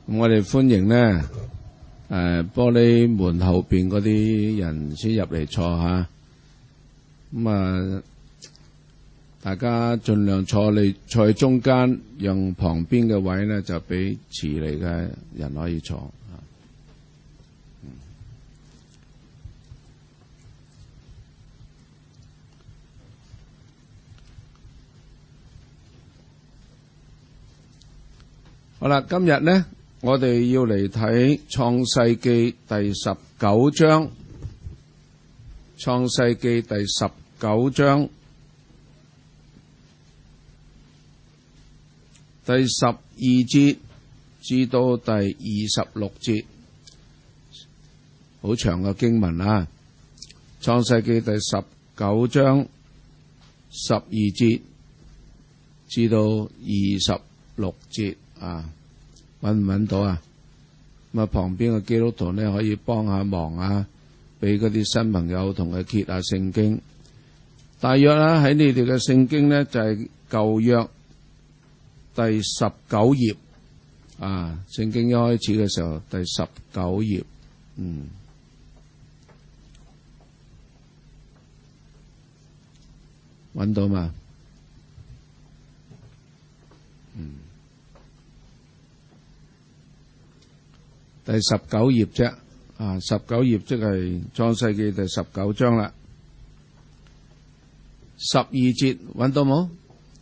咁我哋歡迎呢玻璃門後邊嗰啲人先入嚟坐下。咁大家盡量坐喺中間，讓旁邊嘅位呢就俾遲嚟嘅人可以坐。好啦，今日呢，我哋要嚟睇創世記第19章。創世記第19章第12節至到第26節，好長嘅經文啊！創世記第19章12節至到26節啊，揾唔揾到啊？咁旁邊嘅基督徒呢，可以幫下忙啊，俾嗰啲新朋友同佢揭下聖經。大約啦，喺你哋嘅聖經呢，就係舊約第19頁啊。聖經一開始嘅時候，第19頁，揾到嘛？第19頁啫，19頁即係創世記第19章啦。12節揾到冇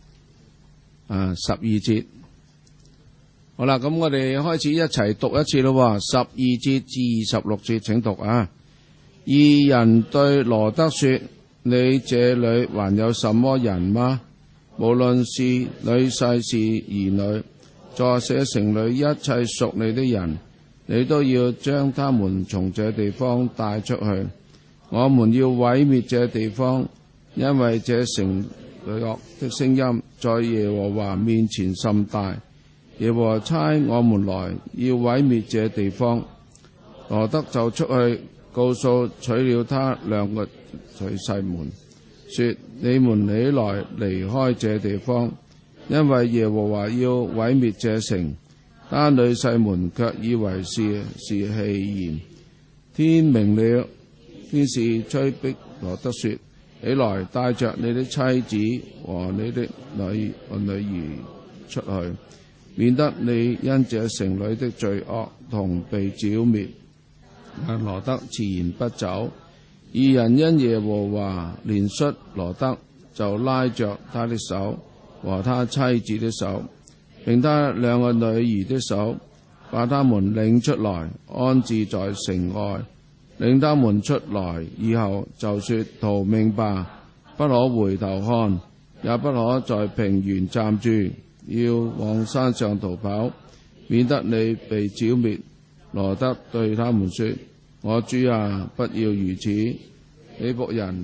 ？12節。好啦，咁我哋開始一齊讀一次咯。12節至26節，請讀啊。二人對羅得說：你這裏還有什麼人嗎？無論是女婿是兒女，在這城裏一切屬你的人，你都要將他們從這地方帶出去。我們要毀滅這地方，因為這城裏惡的聲音在耶和華面前甚大。耶和華差我們來要毀滅這地方。羅得就出去告訴娶了他兩個女婿們，說：你們起來離開這地方，因為耶和華要毀滅這城。他女婿們卻以為是戲言。天明了，天使催逼羅得說：起來，帶着你的妻子和你的女兒出去，免得你因這城裏的罪惡同被剿滅。但羅得遲延不走。二人因耶和華憐恤羅得，就拉着他的手和他妻子的手，並他兩個女兒的手，把他們領出來，安置在城外。領他們出來以後，就說：逃命吧，不可回頭看，也不可在平原站住，要往山上逃跑，免得你被剿滅。羅得對他們說：我主啊，不要如此，你僕人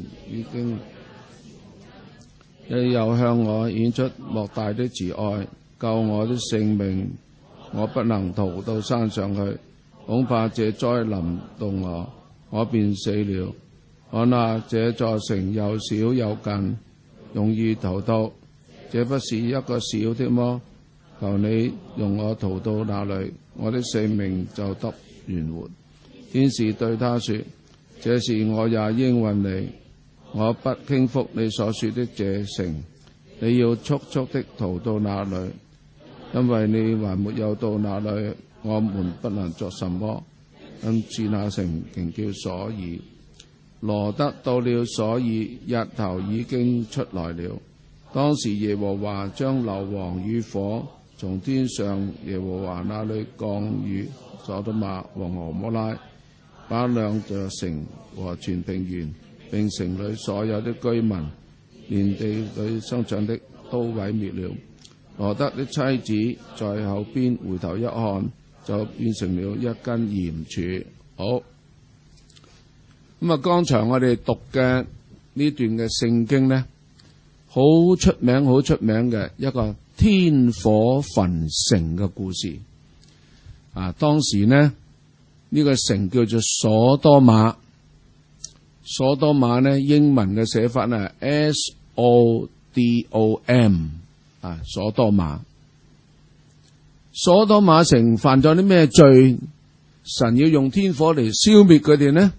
你又向我顯出莫大的慈愛，救我的性命。我不能逃到山上去，恐怕這災臨到我便死了。看哪，這座城又小又近，容易逃到，這不是一個小的麼？求你容我逃到那裏，我的性命就得存活。天使對他說：這事我也應允你，我不傾覆你所說的這城，你要速速的逃到那裏，因為你還沒有到那裏，我們不能作什麼。因此那城名叫所珥。羅得到了所珥，日頭已經出來了。當時耶和華將硫磺與火從天上耶和華那裏降與所多瑪和蛾摩拉，把兩座城和全平原並城裏所有的居民，連地裏生長的都毀滅了。羅得的妻子在後邊回頭一看，就變成了一根鹽柱。好，剛才我哋讀嘅呢段嘅聖經呢，好出名嘅一個天火焚城嘅故事。當時呢，呢個城叫做所多瑪。所多瑪呢，英文嘅寫法呢，SODOM，所多瑪。 所多瑪城犯咗啲咩罪？神要用天火嚟消滅佢哋呢？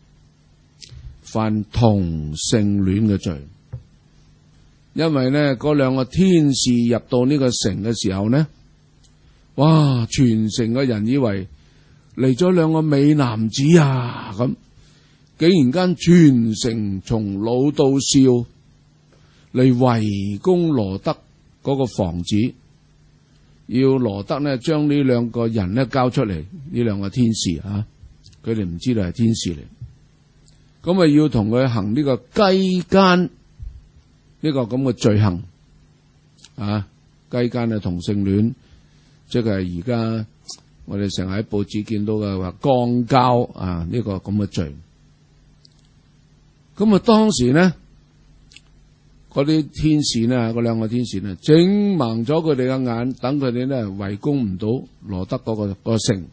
犯同性戀嘅罪。因為呢嗰兩個天使入到呢個城嘅時候呢，哇！全城嘅人以為嚟咗兩個美男子啊，咁竟然間全城從老到少嚟圍攻羅德嗰個房子，要羅德呢將呢兩個人呢交出嚟，呢兩個天使啊，佢哋唔知道係天使嚟，咁啊要同佢行呢個雞姦呢個咁嘅罪行啊，雞姦係同性戀，即係而家我哋成日喺報紙見到嘅話肛交啊，呢個咁嘅罪。咁啊當時呢嗰啲天使呢，嗰兩個天使呢，整盲咗佢哋嘅眼，等佢哋呢圍攻唔到羅德嗰個城。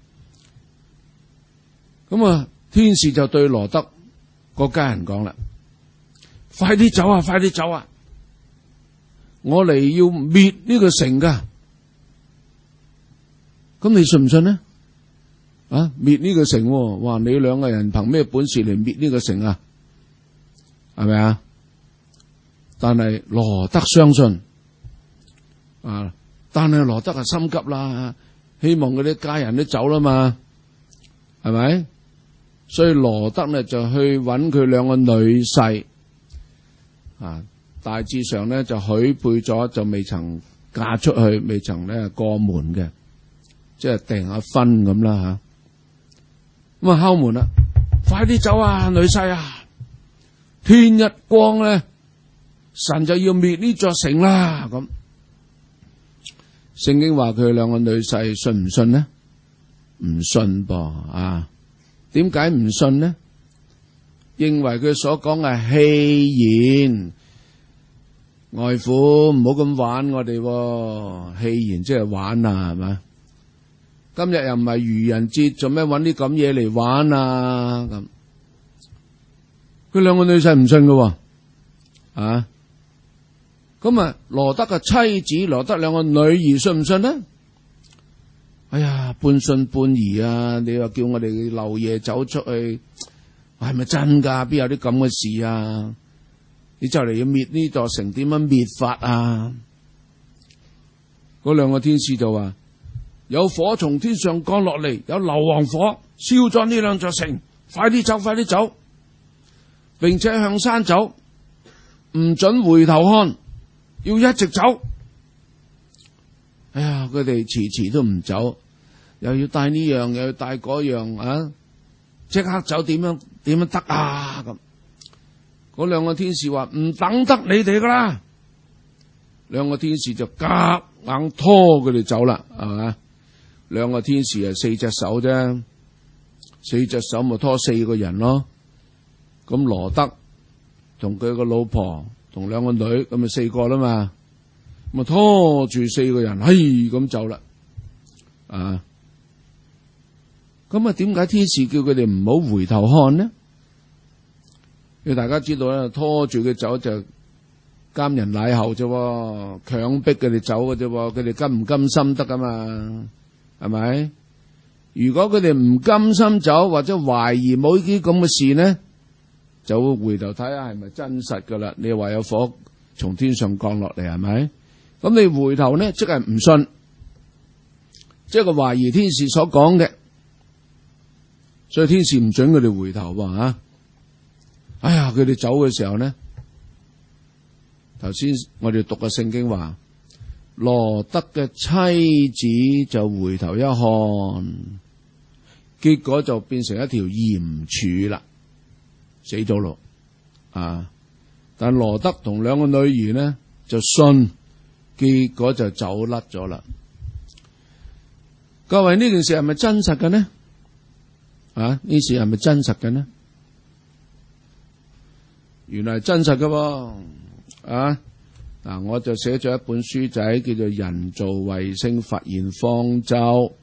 咁啊天使就對羅德個家人講啦：快啲走啊！快啲走啊！我嚟要滅呢個城噶。咁你信唔信呢？啊，滅呢個城，哇！你兩個人憑咩本事嚟滅呢個城啊？係咪啊？但係羅德相信啊，但係羅德係心急啦，希望嗰啲家人都走啦嘛，係咪？所以羅德呢就去揾佢兩個女婿啊，大致上呢就許配咗，就未曾嫁出去，未曾呢過門嘅，即係訂下婚咁啦吓。咁啊敲門啦，快啲走啊，女婿啊！天一光咧，神就要滅呢座城啦。咁聖經話佢兩個女婿信唔信呢？唔信噃啊！點解唔信呢？認為佢所講係戲言，外父唔好咁玩我哋，戲言即係玩啊，係咪？今日又唔係愚人節，做咩搵啲咁嘢嚟玩啊？咁佢兩個女婿唔信㗎啊！咁啊，羅德嘅妻子，羅德兩個女兒信唔信呢？哎呀，半信半疑啊！你話叫我哋漏夜走出去，係咪真噶？邊有啲咁嘅事啊？你就嚟要滅呢座城，點樣滅法啊？嗰兩個天使就話：有火從天上降落嚟，有硫磺火燒咗呢兩座城，快啲走，快啲走，並且向山走，唔准回頭看，要一直走。哎呀，佢哋遲遲都唔走，又要帶呢樣，又要帶嗰樣啊！即刻走，點樣得啊？咁嗰兩個天使話唔等得你哋噶啦，兩個天使就夾硬拖佢哋走啦，係嘛？兩個天使係四隻手啫，四隻手咪拖四個人咯。咁羅德同佢個老婆同兩個女，咁咪四個啦嘛。咁拖住四個人，嘿咁走啦。啊，咁啊，點解天使叫佢哋唔好回頭看呢？要大家知道咧，拖住佢走就監人賴後啫，強迫佢哋走嘅啫，佢哋甘唔甘心得噶嘛？係咪？如果佢哋唔甘心走，或者懷疑冇呢啲咁嘅事呢，就會回頭睇下係咪真實噶啦。你話有火從天上降落嚟，係咪？咁你回頭呢，即係唔信，即係個懷疑天使所講嘅，所以天使唔准佢哋回頭吓。哎呀，佢哋走嘅時候呢，頭先我哋讀嘅聖經話，羅德嘅妻子就回頭一看，結果就變成一條鹽柱啦，死咗咯啊！但羅德同兩個女兒呢就信，結果就走甩咗啦。各位，呢件事係咪真實嘅呢？啊，呢事係咪真實嘅呢？原來係真實嘅啊！嗱，我就寫咗一本書仔，叫做《人造衛星發現方舟》。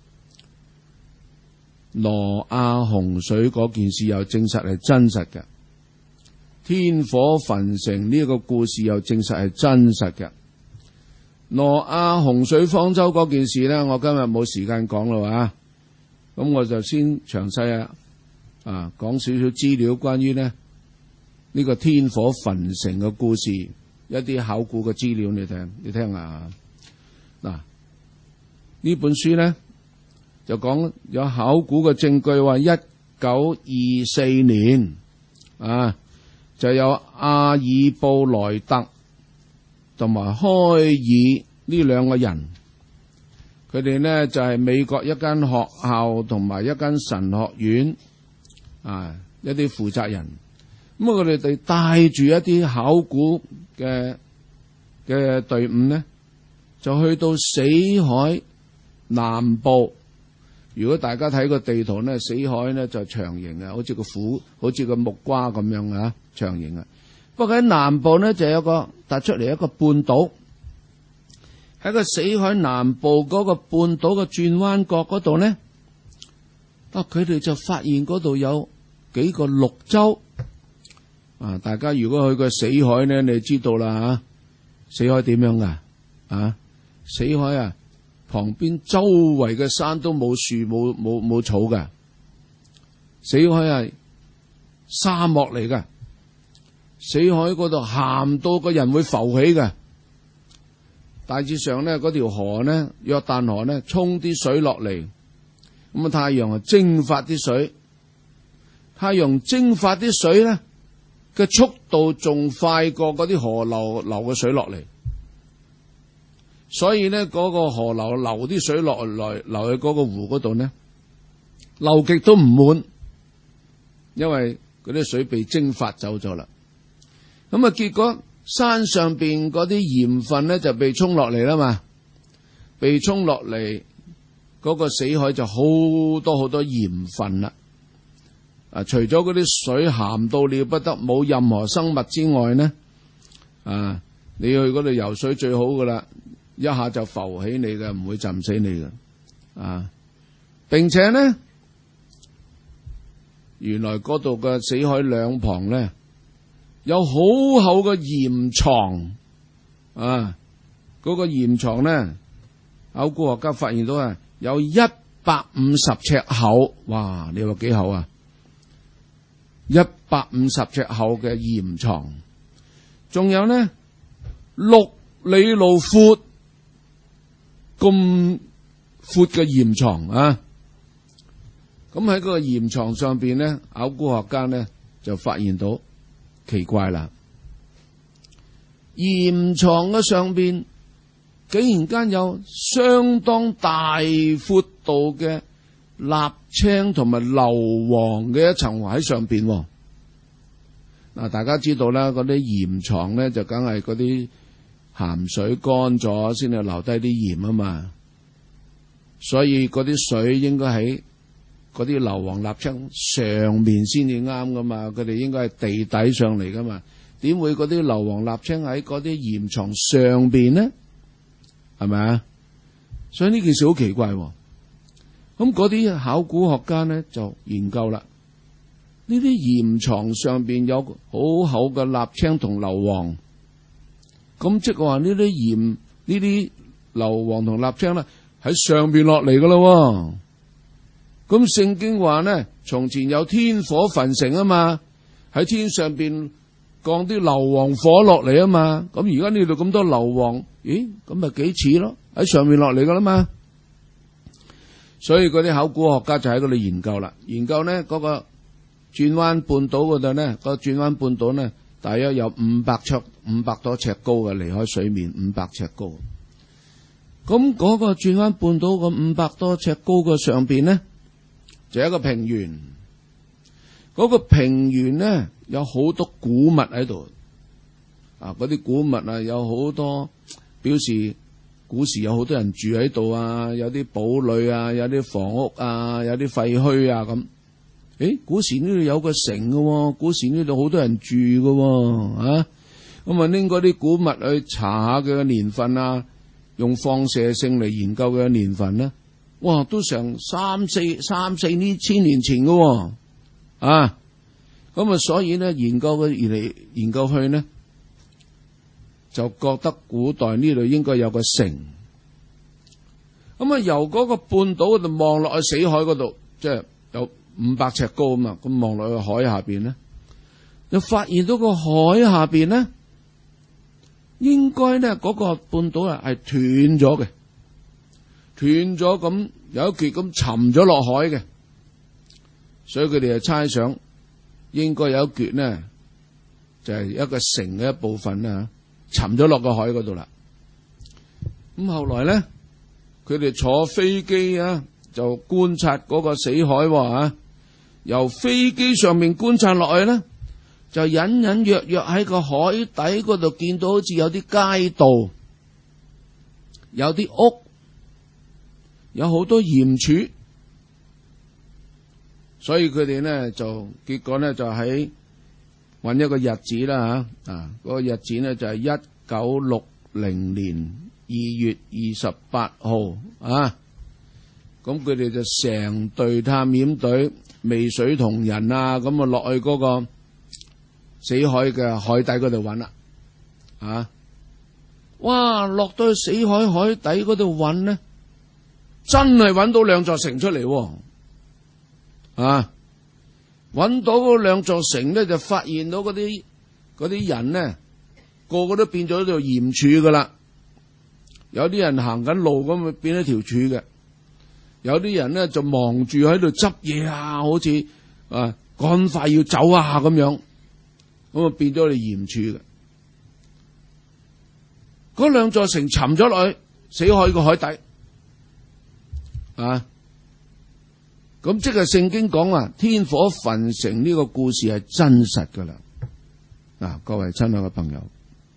挪亞洪水嗰件事又證實係真實嘅，天火焚城呢個故事又證實係真實嘅。 挪亞洪水方舟嗰件事咧，我今日冇時間講啦，咁我就先詳細講少少資料關於呢個天火焚城嘅故事，一啲考古嘅資料你聽下。嗱，呢本書咧就講有考古嘅證據話1924年就有阿爾布萊特同埋開爾呢兩個人，佢哋呢就係美國一間學校同埋一間神學院一啲負責人。咁佢哋帶住一啲考古嘅隊伍呢，就去到死海南部。如果大家睇個地圖呢，死海呢就長形嘅，好似個木瓜咁樣長形嘅。不過喺南部呢，就有個突出嚟一個半島，喺個死海南部嗰個半島嘅轉彎角嗰度呢，佢哋就發現嗰度有幾個綠洲。大家如果去過死海呢，你知道啦死海點樣噶？死海旁邊周圍嘅山都冇樹冇草㗎，死海係沙漠嚟㗎。死海嗰度鹹到個人會浮起嘅。大致上呢，嗰條河呢，約旦河呢，沖啲水落嚟，咁太陽蒸發啲水，太陽蒸發啲水呢嘅速度仲快過嗰啲河流嘅水落嚟，所以呢，嗰個河流流啲水落嚟流去嗰個湖嗰度呢，流極都唔滿，因為嗰啲水被蒸發走咗啦。咁結果山上邊嗰啲鹽分呢就被沖落嚟啦嘛，被沖落嚟嗰個死海就好多鹽分啦。除咗嗰啲水鹹到了不得，冇任何生物之外呢，你去嗰度游水最好噶啦，一下就浮起你嘅，唔會浸死你嘅。並且呢，原來嗰度嘅死海兩旁呢，有好厚嘅鹽床，嗰個鹽床呢，考古學家發現到有150尺厚，哇！你話幾厚？150尺厚嘅鹽床，仲有呢6里路闊咁闊嘅鹽床咁喺嗰個鹽床上邊呢，考古學家呢就發現到奇怪啦，鹽床嘅上邊竟然間有相當大闊度嘅瀝青同埋硫磺嘅一層喺上邊。大家知道啦，嗰啲鹽床咧就梗係嗰啲鹹水乾咗先至留低啲鹽啊嘛，所以嗰啲水應該喺嗰啲硫磺瀝青上面先至啱噶嘛，佢哋應該係地底上嚟噶嘛，點會嗰啲硫磺瀝青喺嗰啲鹽床上邊呢？係咪啊？所以呢件事好奇怪。咁嗰啲考古學家呢就研究啦，呢啲鹽床上邊有好厚嘅瀝青同硫磺，咁即係話呢啲鹽、呢啲硫磺同瀝青咧喺上邊落嚟噶咯。咁聖經話呢，從前有天火焚城啊嘛，喺天上邊降啲硫磺火落嚟啊嘛，咁而家呢度咁多硫磺，咦，咁咪幾似咯，喺上面落嚟噶啦嘛。所以嗰啲考古學家就喺嗰度研究啦，研究呢嗰個轉彎半島嗰度呢，個轉彎半島呢，大約有500多尺高嘅，離開水面500尺高。咁嗰個轉彎半島個500多尺高嘅上邊呢，就有一個平原。嗰個平原呢有好多古物喺度，嗰啲古物有好多表示古時有好多人住喺度有啲堡壘有啲房屋有啲廢墟咁。古時呢度有個城嘅，古時呢度好多人住嘅，咁拎嗰啲古物去查下佢嘅年份用放射性嚟研究佢嘅年份呢，哇，都成三四呢千年前嘅，咁所以呢研究佢而嚟研究去呢， 就覺得古代呢度應該有個城。咁啊，由嗰個半島嗰度望落去死海嗰度，即係有500尺高啊嘛。咁望落去海下邊咧，就發現到個海下邊咧，應該咧嗰個半島係斷咗嘅，斷咗咁有一橛咁沉咗落海嘅，所以佢哋就猜想應該有一橛呢，就係一個城嘅一部分啦，沉咗落個海嗰度啦。咁後來咧，佢哋坐飛機啊，就觀察嗰個死海喎，由飛機上面觀察落去咧，就隱隱約約喺個海底嗰度見到好似有啲街道，有啲屋，有好多鹽柱，所以佢哋呢就結果呢就喺揾一個日子啦嗰個日子呢就係1960年2月28號啊。咁佢哋就成隊探險隊未水同人啊，咁啊落去嗰個死海嘅海底嗰度揾啦哇，落到去死海海底嗰度揾呢，真係揾到2座城出嚟揾到嗰2座城呢，就發現到嗰啲人呢，個個都變咗條鹽柱噶啦。有啲人行緊路咁啊，變咗條柱嘅；有啲人呢，就忙住喺度執嘢啊，好似趕快要走啊咁樣，咁啊變咗條鹽柱嘅。嗰2座城沉咗落去死海個海底咁即係聖經講天火焚城呢個故事係真實噶啦。各位親愛嘅朋友，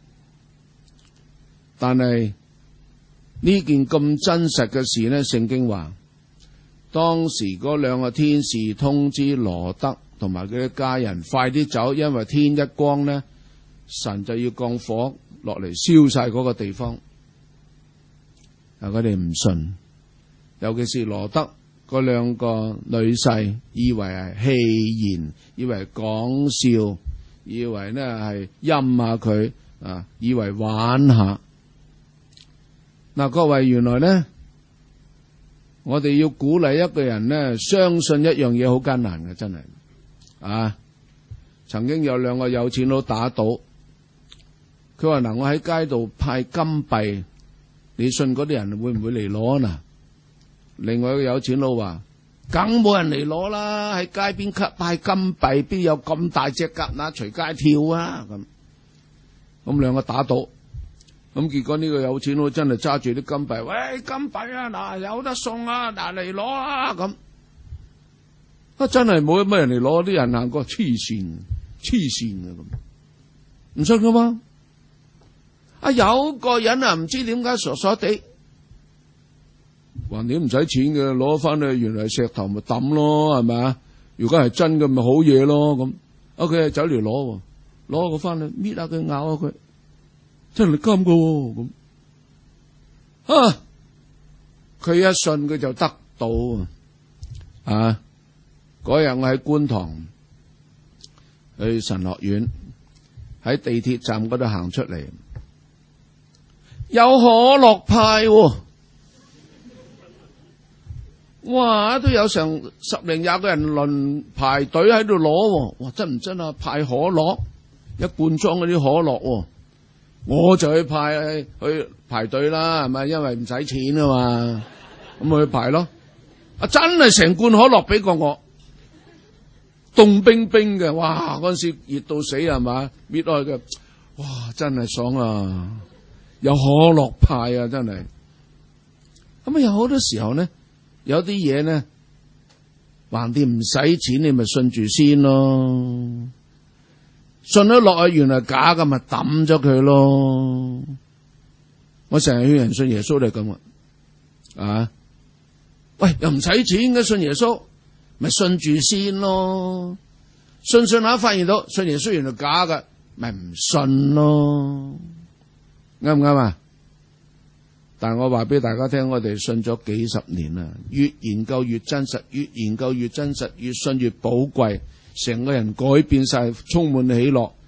但係呢件咁真實嘅事呢，聖經話當時嗰2個天使通知羅德同埋佢嘅家人快啲走，因為天一光呢，神就要降火落嚟燒晒嗰個地方。佢哋唔信，尤其是羅德嗰2個女婿，以為係戲言，以為係講笑，以為呢係陰下佢以為玩下。各位，原來呢，我哋要鼓勵一個人呢，相信一樣嘢好艱難嘅，真係曾經有2個有錢佬打賭，佢話我喺街度派金幣，你信嗰啲人會唔會嚟攞啊？另外一個有錢佬話梗冇人嚟攞啦，喺街邊派金幣，邊有咁大隻蛤乸隨街跳啊？咁2個打賭，咁結果呢個有錢佬真係揸住啲金幣，喂，金幣啊，有得送啊，嚟攞啊咁。真係冇乜人嚟攞，啲人行過黐線嘅咁，唔信噶嘛？有個人唔知點解傻傻地，橫掂唔使錢嘅，攞翻去原來係石頭咪抌咯，係咪啊？如果係真嘅咪好嘢咯咁。佢係走嚟攞個翻去搣下佢，咬下佢，真係金嘅咁。佢一信佢就得到嗰日我喺觀塘去神學院，喺地鐵站嗰度行出嚟，有可樂派哇，都有成10零20個人輪排隊喺度攞，哇，真唔真啊？派可樂，一罐裝嗰啲可樂，我就去排隊啦，係咪？因為唔使錢啊嘛，咁我去排咯。真係成罐可樂俾過我，凍冰冰嘅，哇！嗰陣時熱到死係嘛，搣開嘅，哇！真係爽啊，有可樂派啊，真係。咁有好多時候呢，有啲嘢呢，橫掂唔使錢，你咪信住先咯。信咗落去原來假嘅，咪抌咗佢咯。我成日勸人信耶穌都係咁喂，又唔使錢嘅，信耶穌咪信住先咯。信下發現到信耶穌原來假嘅，咪唔信咯。啱唔啱啊？但係我話俾大家聽，我哋信咗幾十年啦，越研究越真實，越研究越真實，越信越寶貴，成個人改變晒，充滿喜樂。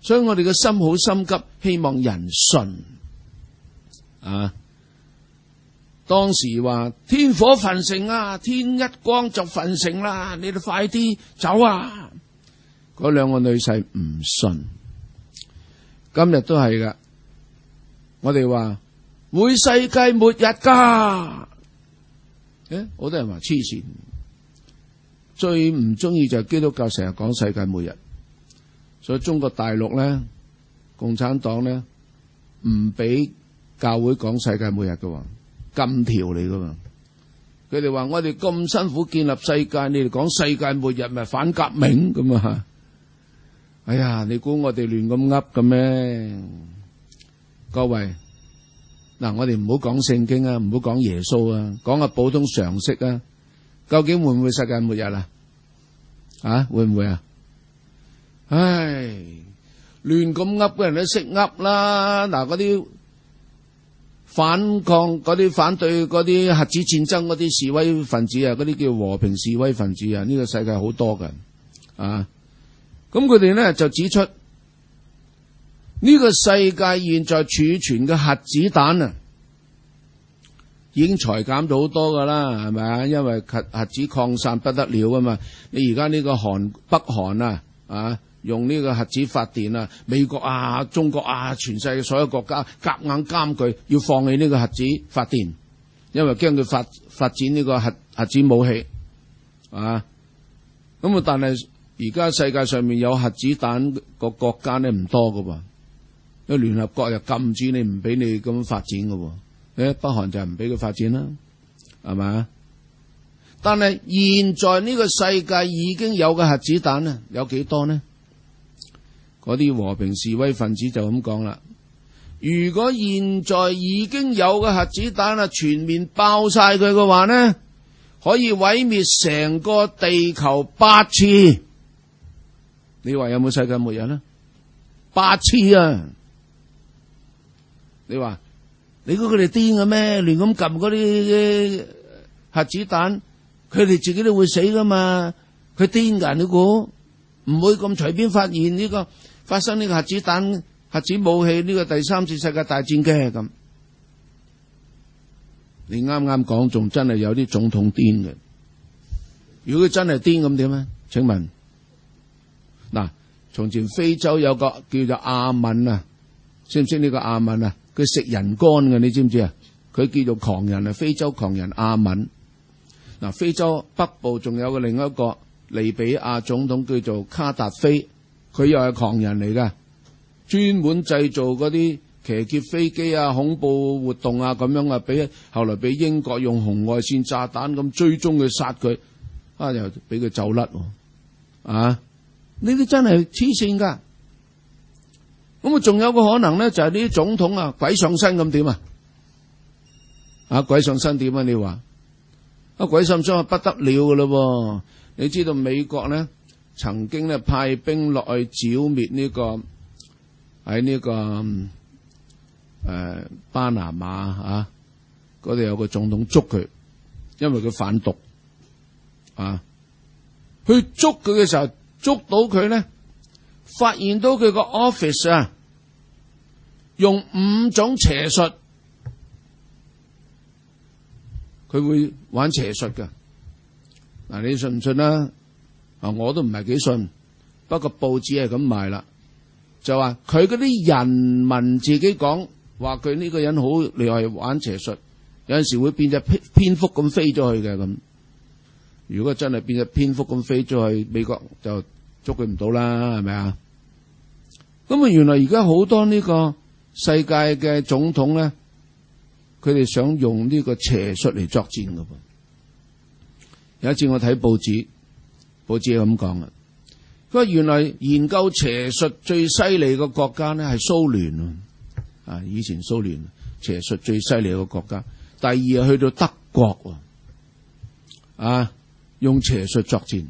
所以我哋嘅心好心急，希望人信啊。當時話天火焚城啊，天一光就焚城啦，你哋快啲走啊！嗰兩個女婿唔信，今日都係噶。我哋話會世界末日噶，好多人話黐線。最唔中意就係基督教成日講世界末日，所以中國大陸咧，共產黨咧唔俾教會講世界末日嘅，禁條嚟噶嘛。佢哋話我哋咁辛苦建立世界，你哋講世界末日咪反革命咁啊！哎呀，你估我哋亂咁噏嘅咩？各位，嗱，我哋唔好講聖經啊，唔好講耶穌啊，講下普通常識啊。究竟會唔會世界末日啊？啊，會唔會啊？唉，亂咁噏嘅人都識噏啦。嗱，嗰啲反抗、嗰啲反對、嗰啲核子戰爭嗰啲示威分子啊，嗰啲叫和平示威分子啊，呢個世界好多㗎啊。咁佢哋咧就指出，呢個世界現在儲存嘅核子彈啊，已經裁減咗好多噶啦，係咪啊？因為核子擴散不得了啊嘛。你而家呢個北韓啊，用呢個核子發電啊，美國啊、中國啊，全世界所有國家夾硬監佢要放棄呢個核子發電，因為驚佢發展呢個核子武器啊。咁啊，但係而家世界上面有核子彈個國家咧唔多噶喎，因為聯合國又禁止你，唔俾你咁發展噶喎。北韓就唔俾佢發展啦，係咪？但係現在呢個世界已經有嘅核子彈啊，有幾多呢？嗰啲和平示威分子就咁講啦。如果現在已經有嘅核子彈啊，全面爆晒佢嘅話呢，可以毀滅成個地球8次。你話有冇世界末日呢？8次啊！你話？你估佢哋癲嘅咩？亂咁撳嗰啲核子彈，佢哋自己都會死噶嘛？佢癲噶，你估唔會咁隨便發現呢個發生呢個核子彈、核子武器呢個第3次世界大戰嘅咁？你啱啱講仲真係有啲總統癲嘅。如果佢真係癲咁點咧？請問嗱，從前非洲有個叫做阿敏啊，識唔識呢個阿敏啊？佢食人乾嘅，你知唔知啊？佢叫做狂人啊，非洲狂人阿敏。嗱，非洲北部仲有個另一個利比亞總統叫做卡達菲，佢又係狂人嚟噶，專門製造嗰啲騎劫飛機啊、恐怖活動啊咁樣啊，後來俾英國用紅外線炸彈咁追蹤佢殺佢，又俾佢走甩啊！呢啲真係黐線噶。咁啊，仲有個可能咧，就係呢啲總統啊，鬼上身咁點啊？鬼上身點啊？你話鬼上身不得了噶咯？你知道美國咧曾經咧派兵落去剿滅呢個喺呢個巴拿馬嗰度有個總統捉佢，因為佢販毒去捉佢嘅時候捉到佢咧。發現到佢個 office 啊，用5種邪術，佢會玩邪術噶。嗱，你信唔信啦？我都唔係幾信，不過報紙係咁賣啦，就話佢嗰啲人民自己講，話佢呢個人好厲害玩邪術，有陣時會變隻蝙蝠咁飛咗去嘅咁。如果真係變隻蝙蝠咁飛咗去，美國就捉佢唔到啦，係咪啊？咁啊，原來而家好多呢個世界嘅總統咧，佢哋想用呢個邪術嚟作戰噶噃。有一次我睇報紙係咁講嘅，佢話原來研究邪術最犀利嘅國家咧係蘇聯啊，以前蘇聯邪術最犀利嘅國家，第二係去到德國用邪術作戰，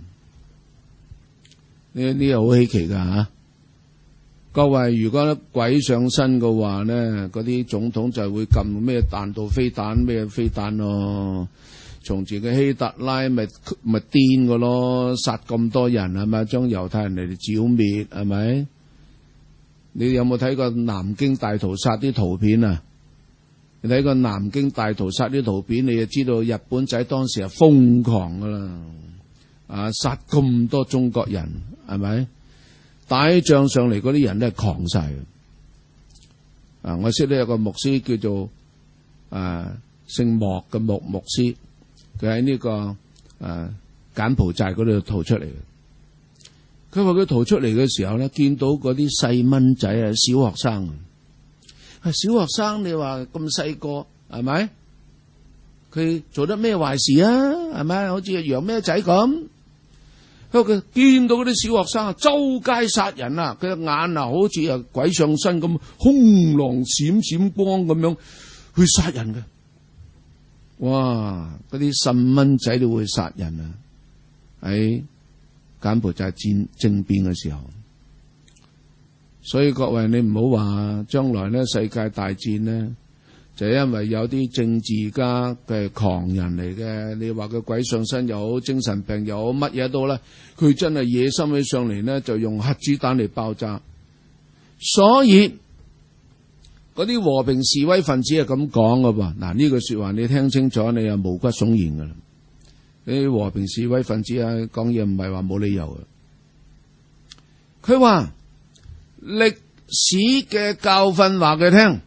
呢個好稀奇噶吓。各位，如果鬼上身嘅話咧，嗰啲總統就會撳咩彈道飛彈咩飛彈咯。從前嘅希特拉咪癲嘅咯，殺咁多人係咪？將猶太人嚟剿滅係咪？ 你有冇睇過南京大屠殺啲圖片啊？你睇過南京大屠殺啲圖片，你就知道日本仔當時係瘋狂噶啦，殺咁多中國人，係咪？打起仗上嚟嗰啲人都係狂晒嘅。我識得有個牧師叫做姓莫嘅牧師，佢喺呢個柬埔寨嗰度逃出嚟嘅。佢話佢逃出嚟嘅時候咧，見到嗰啲細蚊仔啊，小學生。小學生你話咁細個係咪？佢做得咩壞事啊？係咪？好似羊咩仔咁。佢見到嗰啲小學生啊，周街殺人啊！佢隻眼啊，好似鬼上身咁，空囊閃閃光咁樣去殺人嘅。哇！嗰啲細蚊仔都會殺人啊！喺柬埔寨政變嘅時候。所以各位你唔好話將來呢世界大戰呢，就係因為有啲政治家嘅狂人嚟嘅。你話佢鬼上身又好，精神病又好，乜嘢都咧，佢真係野心起上嚟呢，就用核子彈嚟爆炸。所以嗰啲和平示威分子係咁講噶噃。嗱，呢句說話你聽清楚，你又毛骨悚然噶啦。啲和平示威分子啊，講嘢唔係話冇理由嘅。佢話歷史嘅教訓話佢聽，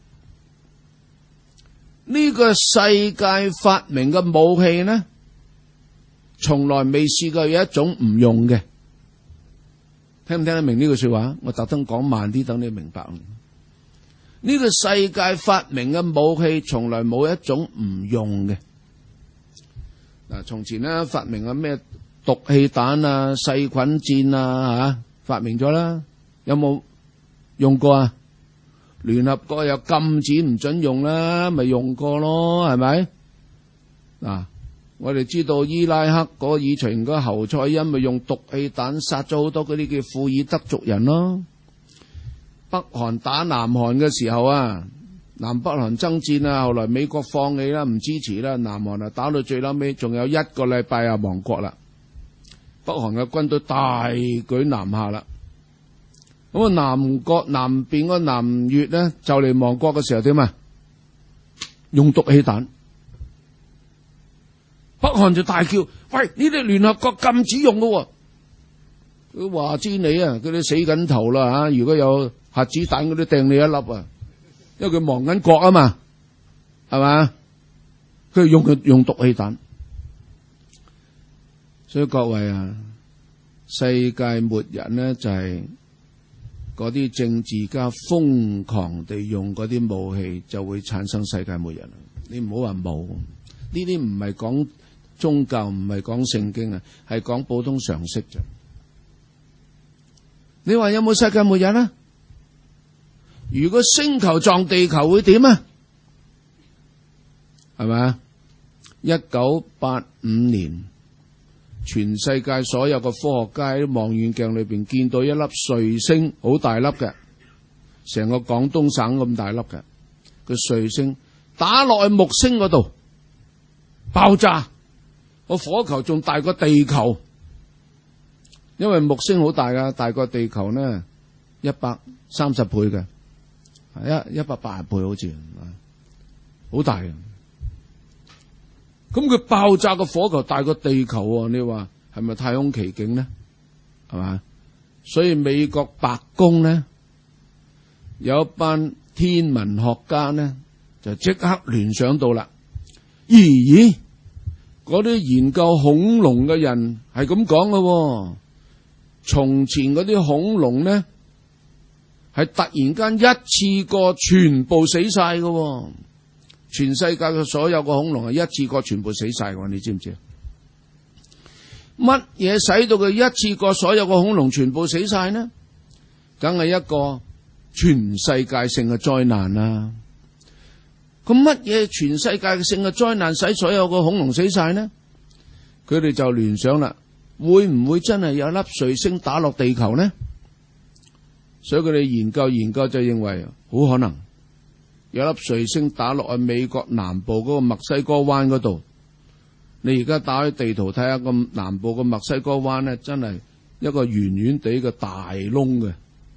呢個世界發明嘅武器呢，從來未試過有一種唔用嘅。聽唔聽得明呢句說話？我特登講慢啲，等你明白。呢個世界發明嘅武器，從來冇一種唔用嘅。嗱，從前呢發明咗咩毒氣彈啊、細菌戰啊，發明咗啦，有冇用過啊？聯合國有禁止唔准用啦，咪用過咯，係咪？嗱，我哋知道伊拉克嗰以前嗰侯賽因咪用毒氣彈殺咗好多嗰啲叫庫爾德族人咯。北韓打南韓嘅時候啊，南北韓爭戰啊，後來美國放棄啦，唔支持啦，南韓啊打到最嬲尾，仲有1個禮拜啊亡國啦。北韓嘅軍隊大舉南下啦。咁啊，南邊個南越咧就嚟亡國嘅時候點啊？用毒氣彈，北韓就大叫：喂，呢啲聯合國禁止用嘅。佢話知你啊，佢哋死緊頭啦吓！如果有核子彈，嗰啲掟你一粒啊，因為佢亡緊國啊嘛，係嘛？佢用毒氣彈，所以各位啊，世界末日呢就係嗰啲政治家瘋狂地用嗰啲武器，就會產生世界末日。你唔好話冇，呢啲唔係講宗教，唔係講聖經啊，係講普通常識啫。你話有冇世界末日啊？如果星球撞地球會點啊？係咪啊？1985年。全世界所有嘅科學家喺望遠鏡裏邊見到一粒彗星，好大粒嘅，成個廣東省咁大粒嘅個彗星打落去木星嗰度爆炸，個火球仲大過地球，因為木星好大噶，大過地球呢130倍嘅，180倍好似，好大嘅。咁佢爆炸個火球大過地球，你話係咪太空奇景呢？係嘛？所以美國白宮呢有一班天文學家呢就即刻聯想到啦。咦，嗰啲研究恐龍嘅人係咁講嘅，從前嗰啲恐龍呢係突然間一次過全部死晒嘅。全世界嘅所有嘅恐龍係一次過全部死晒嘅，你知唔知？乜嘢使到佢一次過所有嘅恐龍全部死晒呢？梗係一個全世界性嘅災難啦。咁乜嘢全世界性嘅災難使所有嘅恐龍死晒呢？佢哋就聯想啦，會唔會真係有粒彗星打落地球呢？所以佢哋研究就認為好可能。有粒彗星打落去美國南部嗰個墨西哥灣嗰度，你而家打開地圖睇下個南部個墨西哥灣咧，真係一個圓圓地嘅大窿嘅，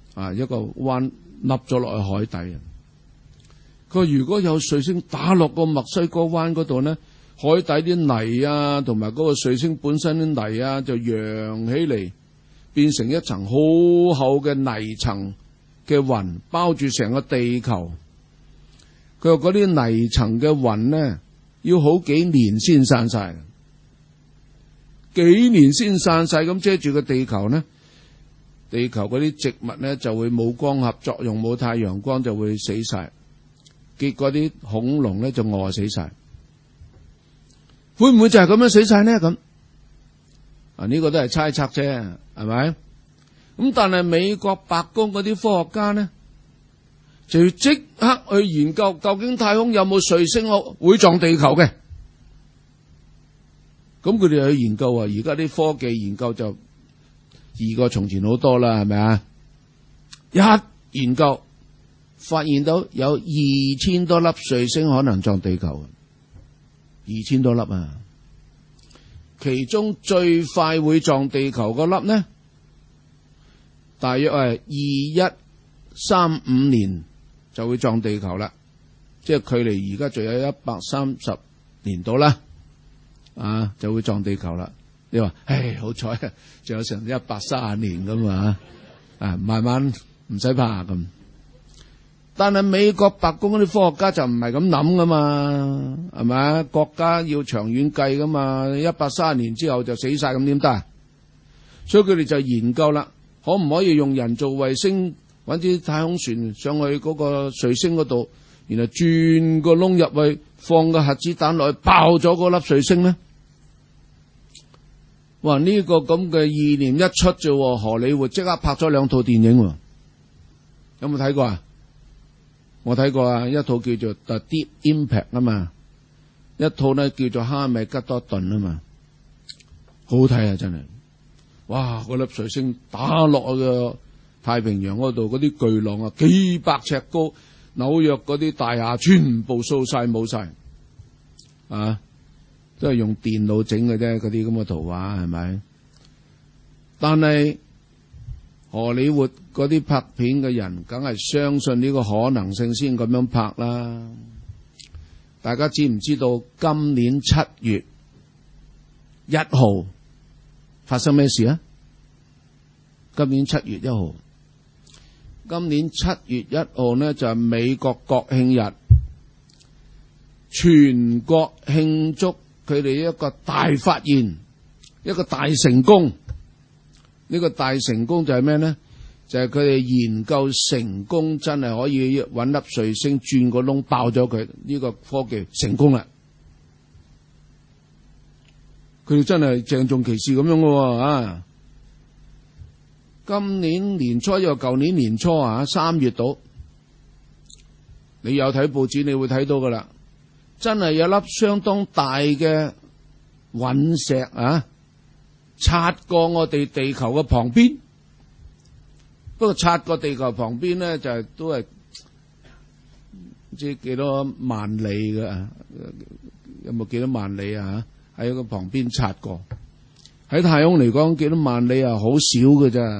一個灣凹咗落去海底。佢話如果有彗星打落個墨西哥灣嗰度呢，海底啲泥啊，同埋嗰個彗星本身啲泥啊，就揚起嚟，變成一層好厚嘅泥層嘅雲，包住成個地球。佢話嗰啲泥層嘅雲呢，要好幾年先散晒，幾年先散晒，咁遮住個地球呢，地球嗰啲植物呢就會冇光合作用，冇太陽光就會死晒，結果啲恐龍呢就餓死晒。會唔會就係咁樣死晒呢？咁呢個都係猜測啫，係咪？咁但係美國白宮嗰啲科學家呢，就要即刻去研究究竟太空有冇彗星會撞地球嘅。咁佢哋去研究啊，而家啲科技研究就易過從前好多啦，係咪啊？一研究發現到有2000多粒彗星可能撞地球，2000多粒啊！其中最快會撞地球嗰粒呢，大約係2135年就會撞地球啦，即係距離而家仲有130年到啦，就會撞地球啦。你話，好彩啊，仲有成130年咁慢慢唔使怕咁。但係美國白宮嗰啲科學家就唔係咁諗噶嘛，係咪啊？國家要長遠計噶嘛，130年之後就死晒咁點得？所以佢哋就研究啦，可唔可以用人造衛星搵啲太空船上去嗰個彗星嗰度，然後轉個窿入去，放個核子彈落去，爆咗嗰粒彗星呢？哇！呢個咁嘅意念一出啫，荷里活即刻拍咗2套電影，有冇睇過啊？我睇過啊，一套叫做 The Deep Impact 啊嘛，一套呢叫做哈米吉多頓啊嘛，好好睇啊真係！哇，嗰粒彗星打落去個太平洋嗰度，嗰啲巨浪啊，幾百尺高，紐約嗰啲大廈全部掃晒冇晒，都係用電腦整嘅啫，嗰啲咁嘅圖畫係咪？但係荷里活嗰啲拍片嘅人，梗係相信呢個可能性先咁樣拍啦。大家知唔知道今年7月1號發生咩事啊？今年7月1號，今年7月1號呢就係美國國慶日，全國慶祝佢哋一個大發現，一個大成功。呢個大成功就係咩呢？就係佢哋研究成功，真係可以搵粒彗星轉個窿爆咗佢。呢個科技成功啦！佢哋真係鄭重其事咁樣嘅今年年初又舊年年初3月到，你有睇報紙你會睇到噶啦，真係有粒相當大嘅隕石擦過我哋地球嘅旁邊。不過擦過地球旁邊呢，就係都係唔知幾多萬里嘅，有冇幾多萬里喺個旁邊擦過。喺太空嚟講，幾多萬里好少嘅咋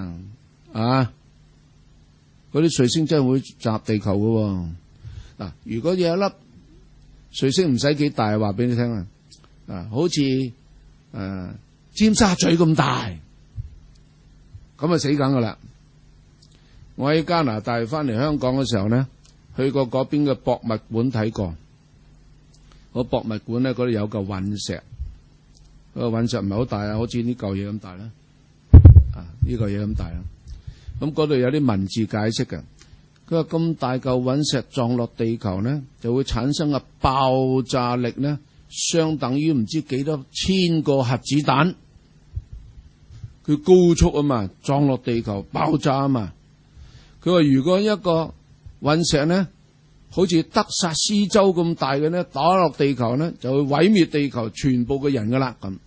嗰啲彗星真係會砸地球嘅嗱。如果有一粒彗星唔使幾大，話俾你聽好似尖沙咀咁大，咁死梗噶啦！我喺加拿大翻嚟香港嘅時候呢，去過嗰邊嘅博物館睇過。個博物館呢，嗰度有嚿隕石，個隕石唔係好大好似呢嚿嘢咁大啦，呢嚿嘢咁大啦。咁嗰度有啲文字解釋嘅，佢話咁大嚿隕石撞落地球呢，就會產生嘅爆炸力呢，相等於唔知幾多千個核子彈。佢高速嘛，撞落地球爆炸嘛。佢話如果一個隕石呢，好似德薩斯州咁大嘅呢，打落地球呢，就會毀滅地球全部嘅人噶啦咁。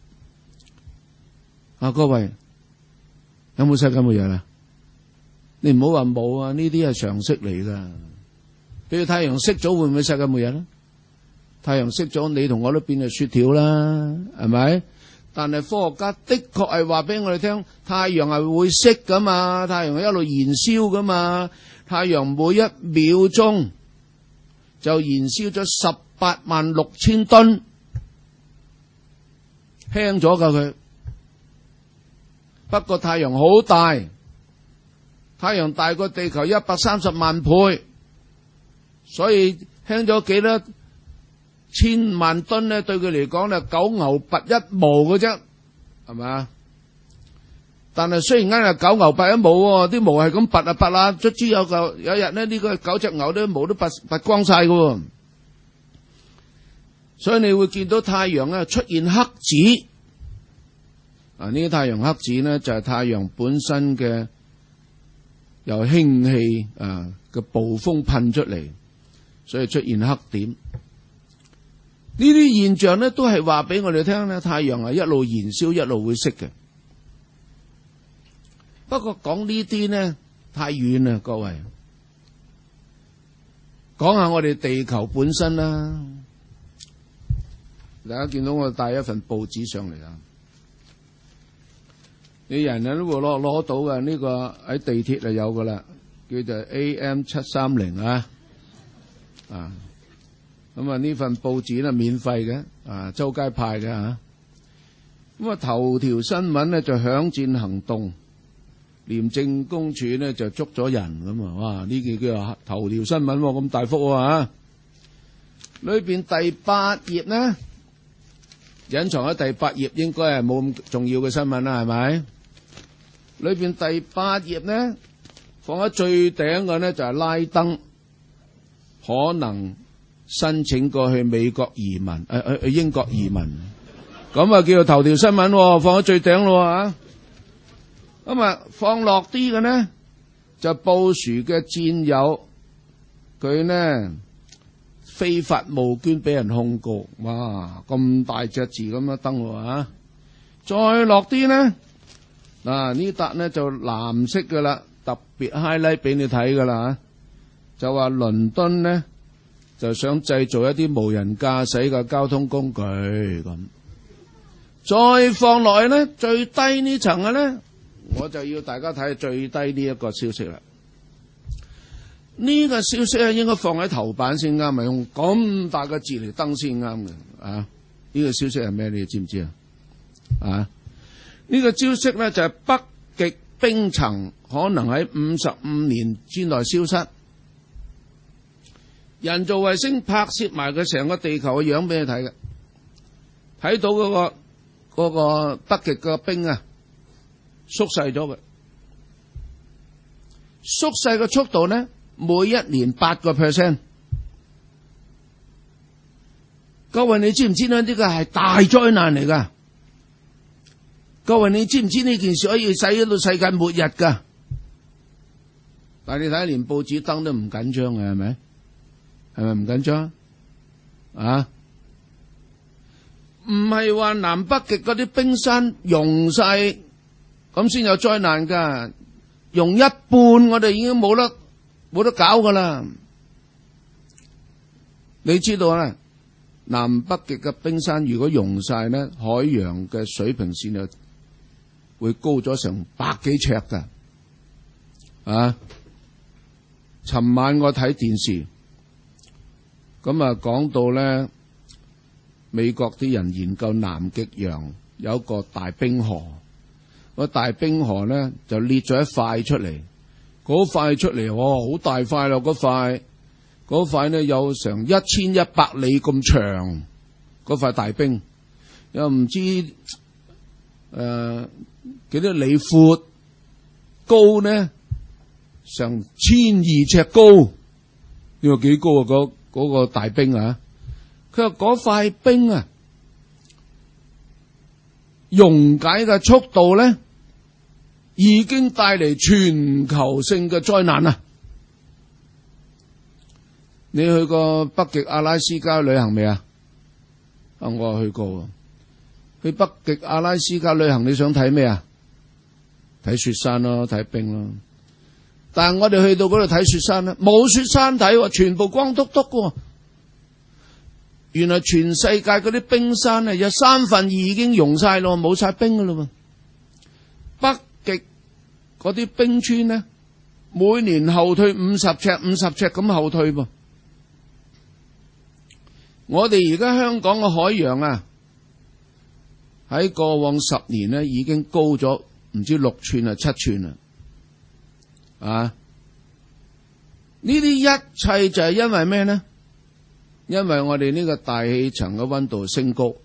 各位有冇世界末日啊？你唔好話冇呢啲係常識嚟噶。譬如太陽熄咗會唔會世界末日咧？太陽熄咗，你同我都變係雪條啦，係咪？ 但係科學家的確係話俾我哋聽，太陽係會熄噶嘛，太陽係一路燃燒噶嘛，太陽每一秒鐘就燃燒咗186000噸，輕咗噶佢。不過太陽好大，太陽大過地球130萬倍，所以輕咗幾多千萬噸咧？對佢嚟講咧，九牛拔一毛嘅啫，係咪？但係雖然啱係九牛拔一毛，啲毛係咁拔啊拔啊，卒之有一日咧，呢個9隻牛啲毛都拔光晒嘅。所以你會見到太陽咧出現黑子，啊呢啲太陽黑子咧就係太陽本身嘅由氫氣嘅暴風噴出嚟，所以出現黑點。呢啲現象咧都係話俾我哋聽咧，太陽係一路燃燒一路會熄嘅。不過講呢啲呢太遠啦，各位，講下我哋地球本身啦。大家見到我帶一份報紙上嚟啊，你人人都會攞到嘅，呢個喺地鐵就有噶啦，叫做 AM730啊。咁啊呢份報紙咧免費嘅，周街派嘅吓。咁啊頭條新聞咧就響箭行動，廉政公署咧就捉咗人咁啊！哇，呢個叫做頭條新聞咁大幅啊！裏邊第8頁呢，隱藏喺第8頁應該係冇咁重要嘅新聞啦，係咪？裏邊第8頁呢，放喺最頂嘅呢就係拉登可能申請過去美國移民，去英國移民，咁啊叫做頭條新聞，放喺最頂咯啊！咁啊放落啲嘅呢，就布殊嘅戰友，佢呢非法募捐俾人控告，哇咁大隻字咁樣登喎啊！再落啲呢，嗱呢笪呢就藍色噶啦，特別 highlight 俾你睇噶啦，就話倫敦呢就想製造一啲無人駕駛嘅交通工具咁。再放落去呢，最低呢層嘅呢，我就要大家睇最低呢一個消息啦。呢個消息咧應該放喺頭版先啱，咪用咁大個字嚟登先啱嘅啊！呢個消息係咩？你知唔知啊？啊！呢個消息咧就係北極冰層可能喺55年之內消失。人造衛星拍攝埋佢成個地球嘅樣俾你睇嘅，睇到嗰個北極嘅冰啊縮細咗嘅，縮細嘅速度呢，每一年8%。各位你知唔知呢？呢個係大災難嚟噶。各位你知唔知呢件事可以使到世界末日噶？但係你睇連報紙登都唔緊張嘅，係咪？係咪唔緊張啊？唔係話南北極嗰啲冰山融晒咁先有災難噶，融一半我哋已經冇得搞噶啦。你知道咧，南北極嘅冰山如果融晒咧，海洋嘅水平線就會高咗成100幾尺噶。啊！尋晚我睇電視。咁啊，講到咧，美國啲人研究南極洋有一個大冰河，個大冰河咧就裂咗一塊出嚟，嗰塊出嚟，好大塊咯，嗰塊咧有成1100里咁長，嗰塊大冰又唔知幾多里闊，高呢成1200尺高，你話幾高啊？嗰個大冰啊，佢話嗰塊冰啊，溶解嘅速度咧，已經帶嚟全球性嘅災難啊！你去過北極阿拉斯加旅行未啊？我去過。去北極阿拉斯加旅行，你想睇咩啊？睇雪山咯，睇冰咯。但係我哋去到嗰度睇雪山咧，冇雪山睇，全部光禿禿嘅。 原來全世界嗰啲冰山有2/3已經融晒咯，冇晒冰噶咯。北極嗰啲冰川呢，每年後退50尺咁後退噃。我哋而家香港嘅海洋啊，喺過往10年呢已經高咗唔知6寸啊7寸啦。啊！呢啲一切就係因為咩呢？因為我哋呢個大氣層嘅溫度升高，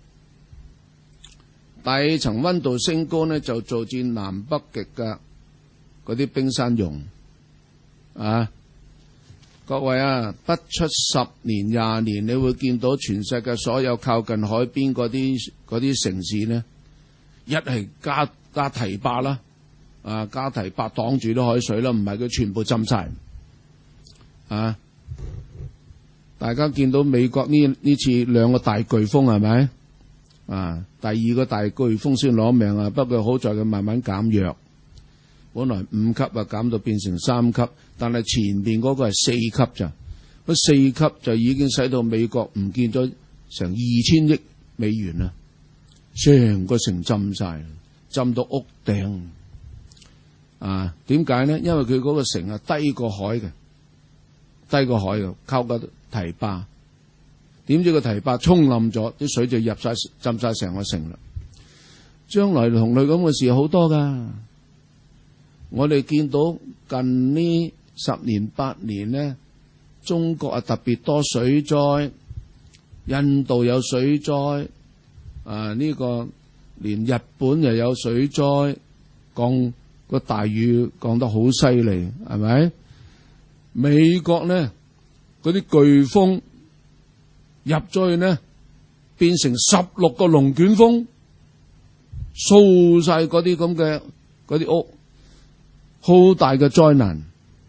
大氣層溫度升高呢，就導致南北極嘅嗰啲冰山融。啊！各位啊，不出10年20年，你會見到全世界所有靠近海邊嗰啲城市呢，一係加堤壩啦，加堤壩擋住啲海水啦，唔係佢全部浸晒。啊！大家見到美國呢次2個大颶風係咪？第2個大颶風先攞命啊！不過好在佢慢慢減弱，本來5級減到變成3級，但係前面嗰個係4級咋？嗰4級就已經使到美國唔見咗成2000億美元啦，成個城浸晒，浸到屋頂。點解呢？因為佢嗰個城低過海嘅，靠個堤壩。點知個堤壩沖冧咗，啲水就入晒浸晒成個城啦。將來同類咁嘅事好多噶。我哋見到近呢10年8年呢，中國特別多水災，印度有水災，呢個連日本又有水災，降個大雨降得好犀利，係咪？美國呢嗰啲颶風入咗去呢，變成16個龍捲風，掃晒嗰啲咁嘅嗰啲屋，好大嘅災難。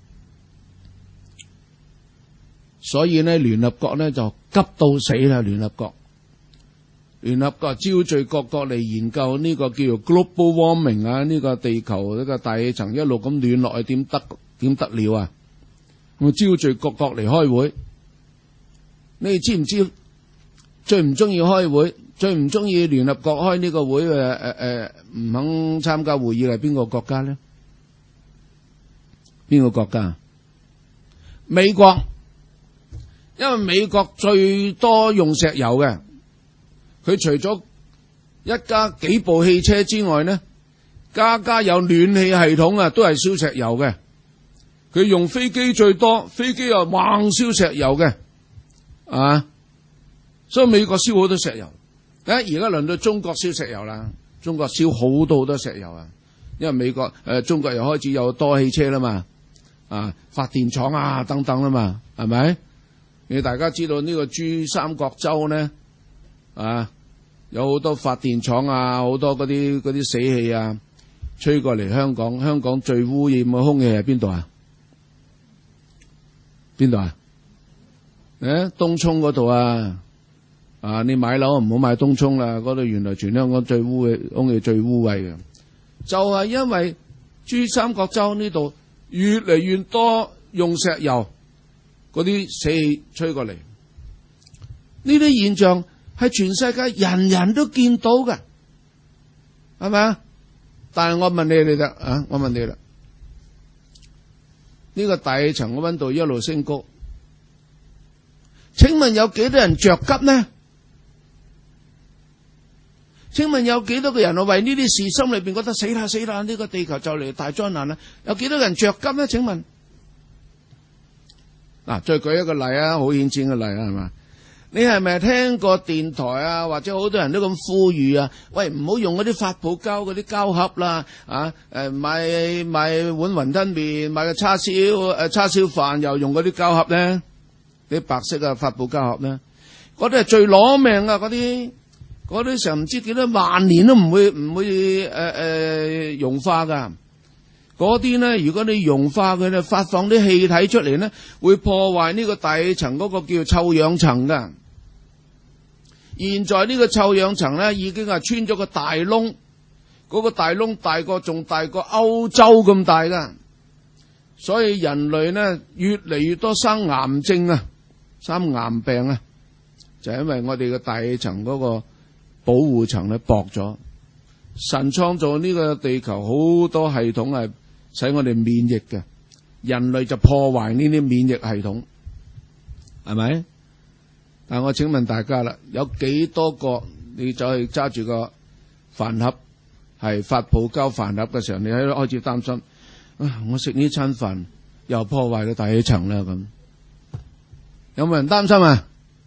所以呢，聯合國呢就急到死啦！聯合國招聚各國嚟研究呢個叫做 global warming 呢個地球呢個大氣層一路咁暖落去，點得了啊！我招聚各國嚟開會，你哋知唔知最唔中意開會，最唔中意聯合國開呢個會唔肯參加會議係邊個國家呢？邊個國家？美國，因為美國最多用石油嘅，佢除咗一家幾部汽車之外呢，家家有暖氣系統都係燒石油嘅。佢用飛機最多，飛機又猛燒石油嘅，所以美國燒好多石油。而家輪到中國燒石油啦，中國燒好多石油啊，因為美國中國又開始有多汽車啦嘛，發電廠等等啦嘛，係咪？你大家知道呢個珠三角洲呢，有好多發電廠好多嗰啲死氣吹過嚟香港。香港最污染嘅空氣係邊度啊？邊度啊？東涌嗰度你買樓唔好買東涌啦，嗰度原來全香港最污嘅空氣最污穢嘅，就係因為珠三角洲呢度越嚟越多用石油嗰啲死氣吹過嚟，呢啲現象係全世界人人都見到嘅，係咪啊？但係我問你哋我問你啦。呢個大氣層嘅溫度一路升高，請問有幾多人着急呢？請問有幾多個人為呢啲事心裏邊覺得死啦，呢個地球就嚟大災難啦？有幾多人着急呢？請問再舉一個例好顯淺嘅例係嘛？你係咪聽過電台或者好多人都咁呼籲喂，唔好用嗰啲發泡膠嗰啲膠盒啦，買碗雲吞麵，買個叉燒飯又用嗰啲膠盒咧，啲白色發泡膠盒咧，嗰啲係最攞命嗰啲成唔知幾多萬年都唔會融化噶。嗰啲呢，如果你融化佢咧，發放啲氣體出嚟呢，會破壞呢個大氣層嗰個叫臭氧層噶。現在呢個臭氧層呢，已經係穿咗個大窿，嗰個大窿仲大過歐洲咁大噶。所以人類呢，越嚟越多生癌症生癌病就係因為我哋嘅大氣層嗰個保護層咧薄咗。神創造呢個地球好多系統係使我哋免疫嘅，人類就破壞呢啲免疫系統，係咪？但我請問大家啦，有幾多個你走去揸住個飯盒係發泡膠飯盒嘅時候，你喺度開始擔心啊，我食呢餐飯又破壞個大氣層啦咁，有冇人擔心啊？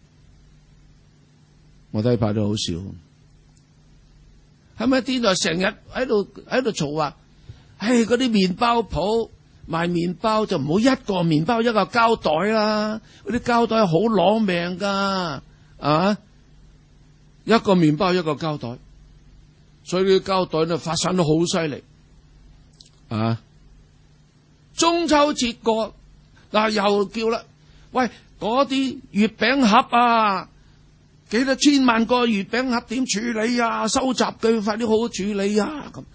我睇怕都好少。係咪電台成日喺度嘈話，嗰啲麵包鋪賣麵包就唔好一個麵包一個膠袋啦，嗰啲膠袋好攞命噶，啊，一個麵包一個膠袋，所以啲膠袋咧發散得好犀利，啊，中秋節過嗱又叫啦，喂，嗰啲月餅盒啊！幾多千萬個月餅盒點處理啊？收集佢快啲好好處理啊！咁，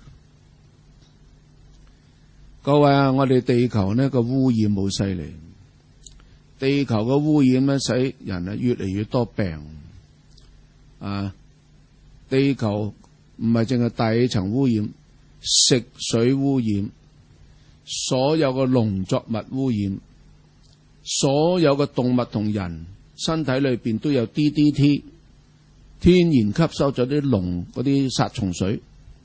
各位啊，我哋地球呢個污染好犀利，地球嘅污染咧使人啊越嚟越多病啊！地球唔係淨係大氣層污染，食水污染，所有嘅農作物污染，所有嘅動物同人身體裏邊都有 DDT， 天然吸收咗啲嗰啲殺蟲水。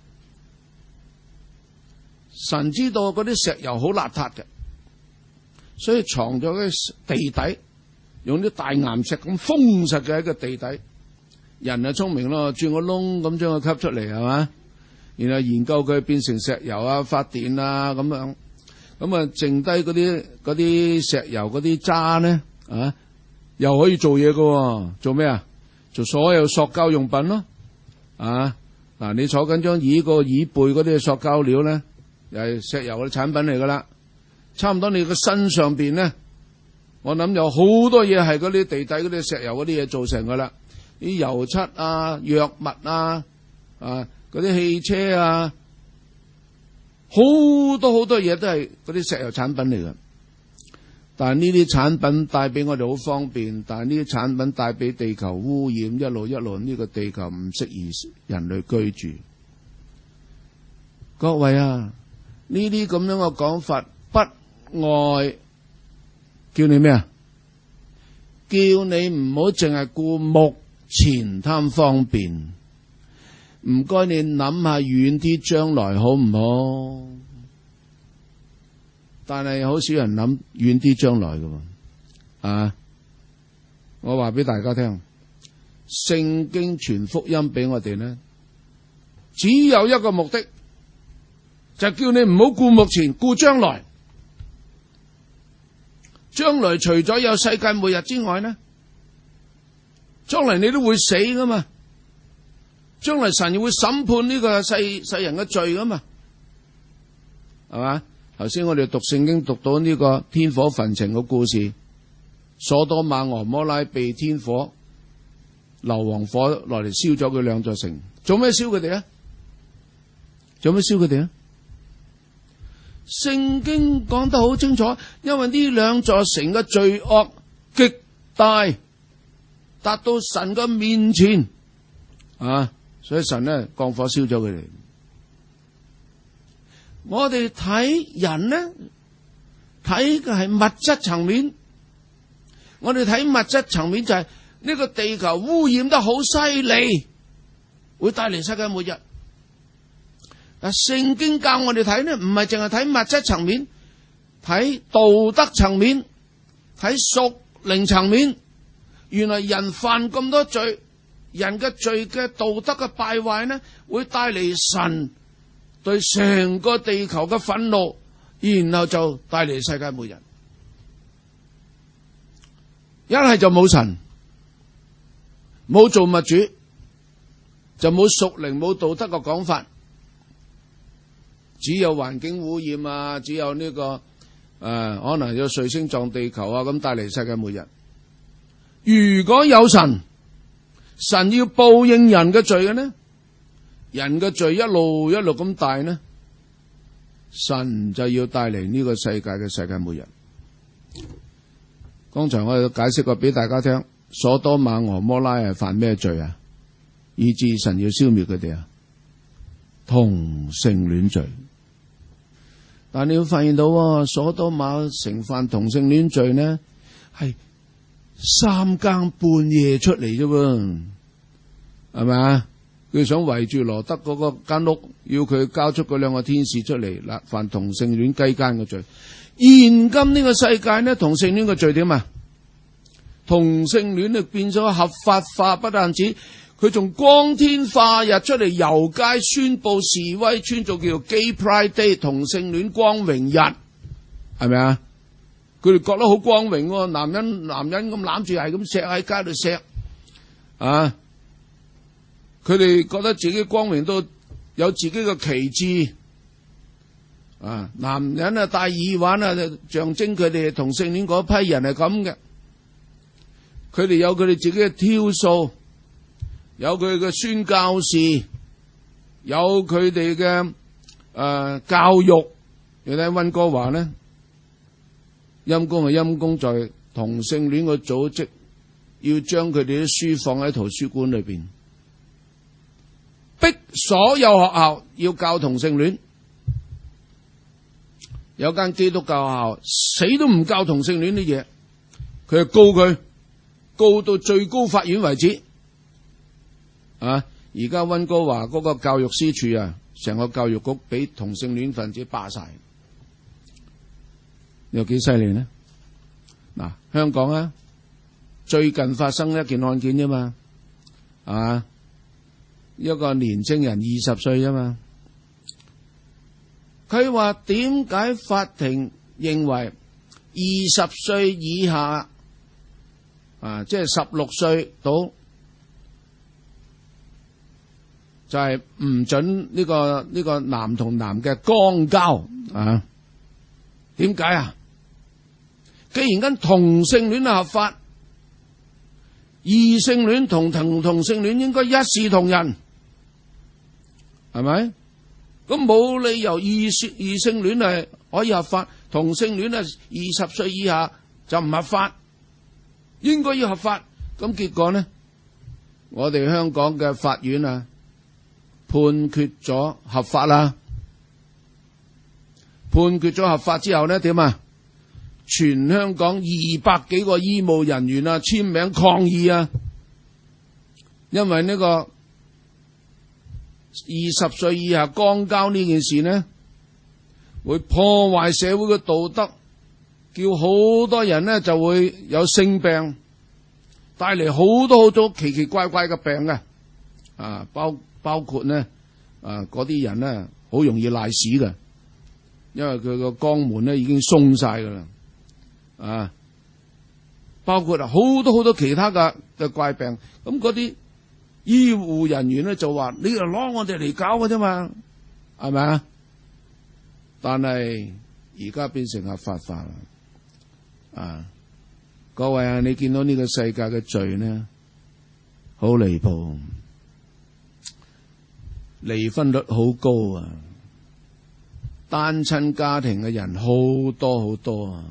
神知道嗰啲石油好邋遢嘅，所以藏咗喺地底，用啲大岩石咁封實嘅喺個地底。人啊聰明咯，鑽個窿咁將佢吸出嚟，係嘛？然後研究佢變成石油啊，發電啊咁樣。咁啊，剩低嗰啲石油嗰啲渣咧啊，又可以做嘢㗎，做咩啊？做所有塑膠用品咯，啊嗱，你坐緊張椅個椅背嗰啲塑膠料咧，又係石油嘅產品嚟噶啦。差唔多你個身上邊咧，我諗有好多嘢係嗰啲地底嗰啲石油嗰啲嘢造成噶啦，啲油漆啊、藥物啊、嗰啲汽車啊，好多嘢都係嗰啲石油產品嚟嘅。但係呢啲產品帶俾我哋好方便，但係呢啲產品帶俾地球污染，一路呢個地球唔適宜人類居住。各位啊，呢啲咁樣嘅講法，不外叫你咩啊？叫你唔好淨係顧目前貪方便，唔該你諗下遠啲將來好唔好？但係好少人諗遠啲將來㗎喎，我話俾大家聽，聖經傳福音俾我哋呢，只有一個目的，就叫你唔好顧目前，顧將來。將來除咗有世界末日之外呢，將來你都會死㗎嘛，將來神會審判呢個世人嘅罪㗎嘛，係嘛？頭先我哋讀聖經讀到呢個天火焚城嘅故事，所多瑪俄摩拉被天火硫磺火來嚟燒咗佢兩座城，做咩燒佢哋啊？做咩燒佢哋啊？聖經講得好清楚，因為呢兩座城嘅罪惡極大，達到神嘅面前所以神呢降火燒咗佢哋。我哋睇人呢，睇嘅係物質層面。我哋睇物質層面就係呢個地球污染得好犀利，會帶嚟世界末日。但聖經教我哋睇呢，唔係淨係睇物質層面，睇道德層面，睇屬靈層面。原來人犯咁多罪，人嘅罪嘅道德嘅敗壞呢，會帶嚟神對成個地球嘅憤怒，然後就帶嚟世界末日。一係就冇神，冇造物主，就冇屬靈冇道德嘅講法，只有環境污染啊，只有呢個可能有彗星撞地球啊，咁帶嚟世界末日。如果有神，神要報應人嘅罪嘅呢？人嘅罪一路咁大呢，神就要帶嚟呢個世界嘅世界末日。剛才我哋解釋過俾大家聽， 所多瑪俄摩拉係犯咩罪啊？以致神要消滅佢哋啊？同性戀罪。但你要發現到所多瑪城犯同性戀罪呢，係3更半夜出嚟啫喎，係咪啊？佢想圍住羅德嗰個間屋，要佢交出嗰2個天使出嚟啦，犯同性戀雞姦嘅罪。現今呢個世界呢，同性戀嘅罪點啊？同性戀就變咗合法化，不但止，佢仲光天化日出嚟遊街宣佈示威，穿做叫做 Gay Pride Day 同性戀光榮日，係咪啊？佢哋覺得好光榮，男人咁攬住係咁錫喺街度錫啊！佢哋覺得自己光榮到有自己嘅旗幟啊！男人啊戴耳環啊，象徵佢哋同性戀嗰批人係咁嘅。佢哋有佢哋自己嘅挑數，有佢嘅宣教士，有佢哋嘅教育。你睇溫哥華呢，陰公係陰公，在同性戀嘅組織要將佢哋啲書放喺圖書館裏邊，逼所有學校要教同性戀。有間基督教學校死都唔教同性戀啲嘢，佢就告到最高法院為止。啊！而家溫哥華嗰個教育司處啊，成個教育局俾同性戀分子霸晒，有幾犀利呢？嗱，香港啊，最近發生一件案件啫嘛，啊，一個年青人20歲啫嘛，佢話點解法庭認為20歲以下啊，即係16歲到就係唔准呢個男同男嘅肛交啊？點解啊？既然跟同性戀係合法，異性戀同性戀應該一視同仁，係咪？咁冇理由異性戀係可以合法，同性戀係20歲以下就唔合法，應該要合法。咁結果呢，我哋香港嘅法院啊判決咗合法啦，判決咗合法之後呢，點啊？全香港200幾個醫務人員啊簽名抗議啊，因為呢個20歲以下肛交呢件事呢，會破壞社會嘅道德，叫好多人呢就會有性病，帶嚟好多奇奇怪怪嘅病嘅，啊包括呢嗰啲人呢好容易賴屎嘅，因為佢個肛門呢已經鬆晒噶啦。啊，包括好多其他嘅怪病，咁嗰啲醫護人員咧就話：你就攞我哋嚟搞嘅啫嘛，係咪啊？但係而家變成合法化啦，啊！各位啊，你見到呢個世界嘅罪呢，好離譜，離婚率好高啊，單親家庭嘅人好多啊。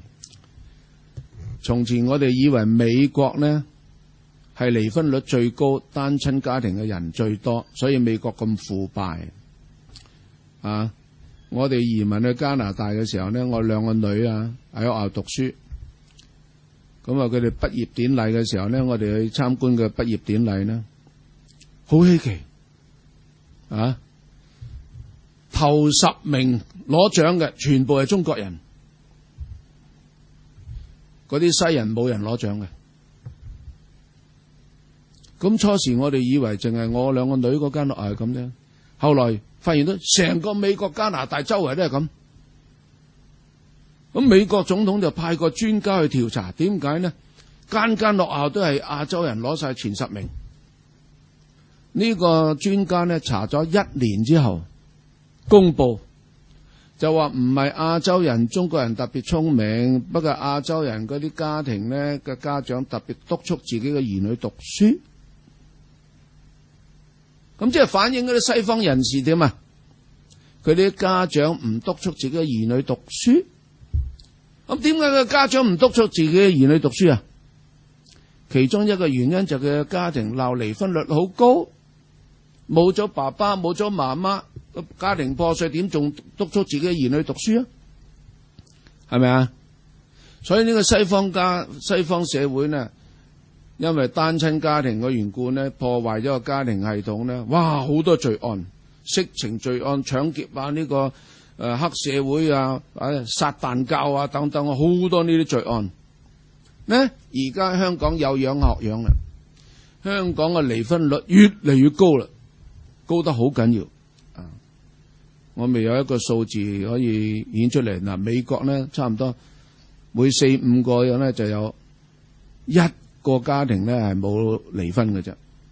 從前我哋以為美國呢係離婚率最高、單親家庭嘅人最多，所以美國咁腐敗啊！我哋移民去加拿大嘅時候呢，我2個女啊喺學校讀書，咁啊佢哋畢業典禮嘅時候呢，我哋去參觀嘅畢業典禮呢，好稀奇啊！頭10名攞獎嘅全部係中國人。嗰啲西人冇人攞獎嘅，咁初時我哋以為淨係我2個女嗰間學校係咁啫，後來發現到成個美國加拿大周圍都係咁，咁美國總統就派個專家去調查，點解呢？間學校都係亞洲人攞晒前10名，呢個專家呢查咗1年之後公布。就話唔係亞洲人、中國人特別聰明，不過亞洲人嗰啲家庭呢嘅家長特別督促自己嘅兒女讀書，咁即係反映嗰啲西方人士點啊？佢啲家長唔督促自己嘅兒女讀書，咁點解個家長唔督促自己嘅兒女讀書啊？ 其中一個原因就佢嘅家庭鬧離婚率好高，冇咗爸爸冇咗媽媽，家庭破碎，點仲督促自己嘅兒女讀書啊？係咪啊？所以呢個西方社會呢，因為單親家庭嘅緣故呢，破壞咗個家庭系統呢，哇，好多罪案、色情罪案、搶劫啊，呢個黑社會啊、撒旦教啊等等，好多呢啲罪案呢。而家香港有樣學樣啦，香港嘅離婚率越嚟越高啦，高得好緊要啊！我未有一個數字可以顯出嚟。嗱，美國呢，差唔多每4-5個人呢就有一個家庭呢係冇離婚嘅啫，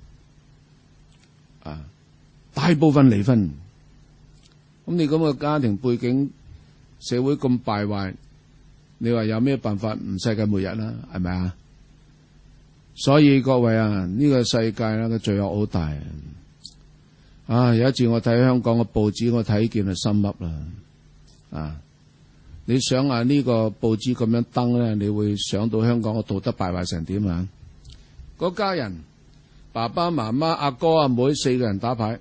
啊，大部分離婚。咁你咁嘅家庭背景，社會咁敗壞，你話有咩辦法唔世界末日啦？係咪啊？所以各位啊，呢個世界咧個罪惡好大啊！有一次我睇香港嘅報紙，我睇見就心噏啦啊！你想下呢個報紙咁樣登咧，你會想到香港嘅道德敗壞成點啊？嗰家人爸爸媽媽、阿哥阿妹4個人打牌，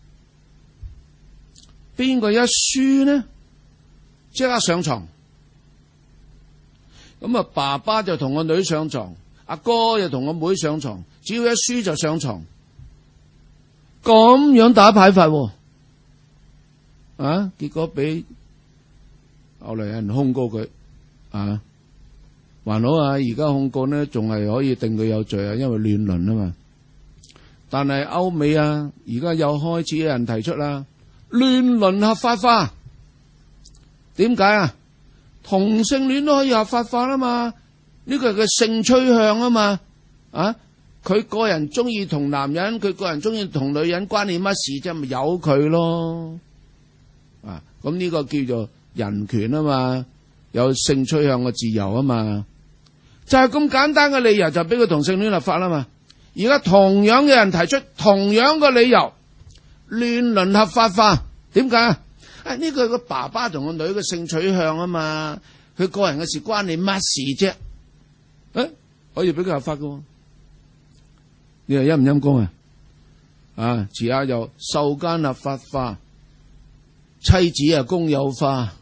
邊個一輸呢，即刻上床。咁啊，爸爸就同個女上床，阿哥又同個妹上床，只要一輸就上床。咁樣打牌法啊，結果俾後來有人控告佢啊，還好啊，而家控告呢仲係可以定佢有罪啊，因為亂倫啊嘛。但係歐美啊，而家又開始有人提出啦，亂倫合法化。點解啊？同性戀都可以合法化啦嘛，呢個係佢性趨向啊嘛，啊，佢個人中意同男人，佢個人中意同女人，關你乜事啫？咪由佢咯，啊，咁呢個叫做人權啊嘛，有性趨向嘅自由啊嘛，就係咁簡單嘅理由就俾佢同性戀立法啦嘛。而家同樣嘅人提出同樣嘅理由，亂倫合法化，點解啊？呢個係個爸爸同個女嘅性取向啊嘛，佢個人嘅事關你乜事啫？可以俾佢合法嘅，你話陰唔陰公啊？啊，遲下又受姦合法化，妻子啊公有化，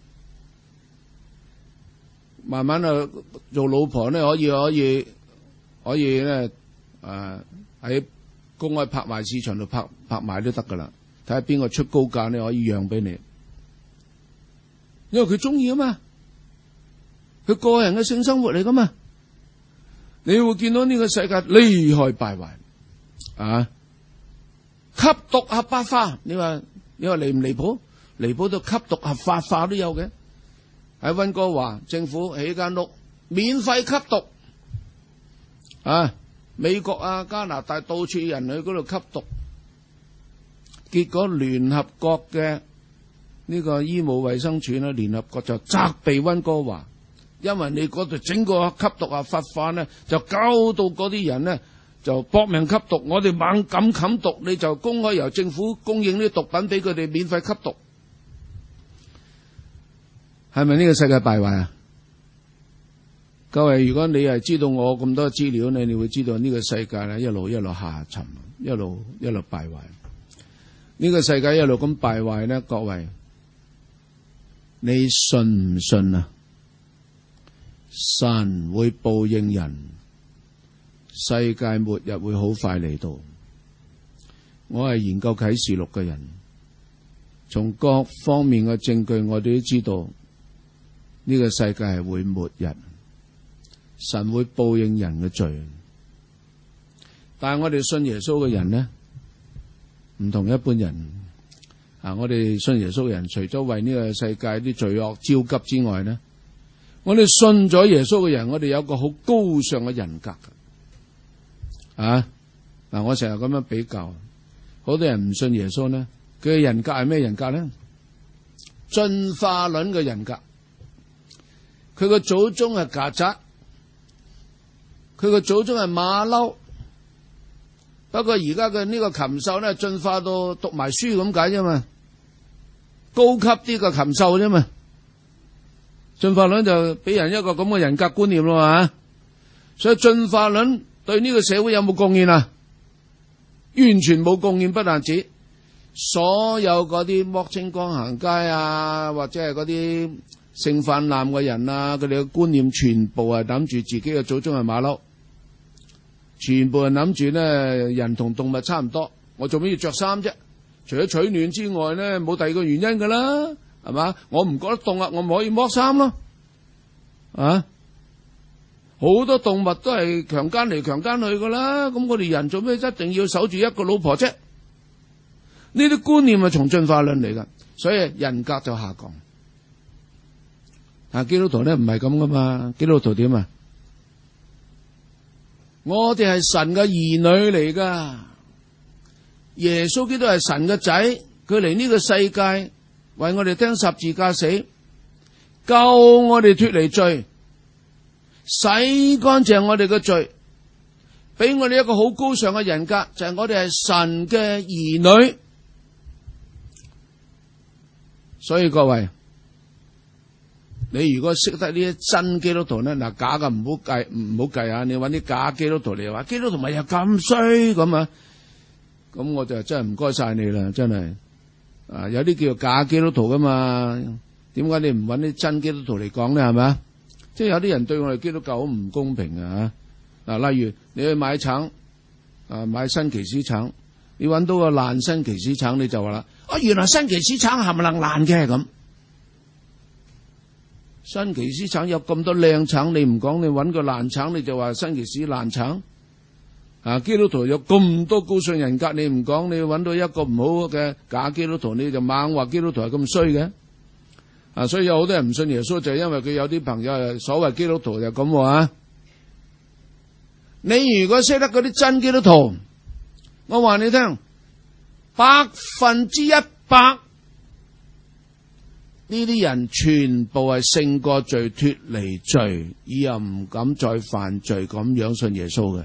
慢慢啊做老婆咧可以咧喺公開拍賣市場度拍賣都得噶啦。睇下邊個出高價咧，可以讓俾你，因為佢中意啊嘛，佢個人嘅性生活嚟噶嘛。你會見到呢個世界厲害敗壞啊！吸毒合法化，你話離唔離譜？離譜到吸毒合法化都有嘅。喺溫哥華政府起間屋，免費吸毒啊！美國啊、加拿大到處人去嗰度吸毒。結果聯合國嘅呢個醫務衛生署咧，聯合國就責備溫哥華，因為你嗰度整個吸毒合法化呢，就搞到嗰啲人呢就搏命吸毒，我哋猛咁冚毒，你就公開由政府供應啲毒品俾佢哋免費吸毒，係咪呢個世界敗壞啊？各位，如果你係知道我咁多資料呢，你會知道呢個世界呢一路下沉，一路敗壞。呢個世界一路咁敗壞呢，各位，你信唔信啊？神會報應人，世界末日會好快嚟到。我係研究啟示錄嘅人，從各方面嘅證據，我哋都知道呢個世界係會末日，神會報應人嘅罪。但係我哋信耶穌嘅人呢，唔同一般人啊！我哋信耶穌嘅人，除咗為呢個世界啲罪惡焦急之外呢，我哋信咗耶穌嘅人，我哋有個好高尚嘅人格啊！嗱，我成日咁樣比較，好多人唔信耶穌呢，佢嘅人格係咩人格呢？進化論嘅人格，佢個祖宗係曱甴，佢個祖宗係馬騮。不過而家嘅呢個禽獸咧，進化到讀埋書咁解啫嘛，高級啲嘅禽獸啫嘛。進化論就俾人一個咁嘅人格觀念咯，吓。 所以進化論對呢個社會有冇貢獻啊？完全冇貢獻，不但止，所有嗰啲剝清光行街啊，或者係嗰啲性泛濫嘅人啊，佢哋嘅觀念全部係諗住自己嘅祖宗係馬騮，全部係諗住咧人同動物差唔多，我做咩要着衫啫？除咗取暖之外咧，冇第二個原因噶啦，係嘛？我唔覺得凍啊，我唔可以剝衫咯，啊！好多動物都係強姦嚟強姦去噶啦，咁我哋人做咩一定要守住一個老婆啫？呢啲觀念係從進化論嚟噶，所以人格就下降。但係基督徒咧唔係咁噶嘛，基督徒點啊？我哋係神嘅兒女嚟噶，耶穌基督係神嘅仔，佢嚟呢個世界為我哋釘十字架死，救我哋脫離罪。洗乾淨我哋嘅罪，俾我哋一個好高尚嘅人格，就係我哋係神嘅兒女。所以各位，你如果識得呢啲真基督徒咧，嗱，假嘅唔好計啊！你揾啲假基督徒嚟話基督徒咪又咁衰咁啊？咁我就真係唔該晒你啦，真係啊！有啲叫做假基督徒噶嘛？點解你唔揾啲真基督徒嚟講咧？係咪啊？即係有啲人對我哋基督教好唔公平啊！嗱，例如你去買橙啊，買新奇士橙，你揾到個爛新奇士橙，你就話啦：啊，原來新奇士橙係咪爛嘅咁？新奇士橙有咁多靚橙，你唔講，你揾個爛橙，你就話新奇士爛橙啊！基督徒有咁多高尚人格，你唔講，你揾到一個唔好嘅假基督徒，你就猛話基督徒係咁衰嘅。啊，所以有好多人唔信耶穌，就係因為佢有啲朋友係所謂基督徒就咁話。你如果識得嗰啲真基督徒，我話你聽，100%呢啲人全部係勝過罪、脫離罪，以後唔敢再犯罪，咁樣信耶穌嘅。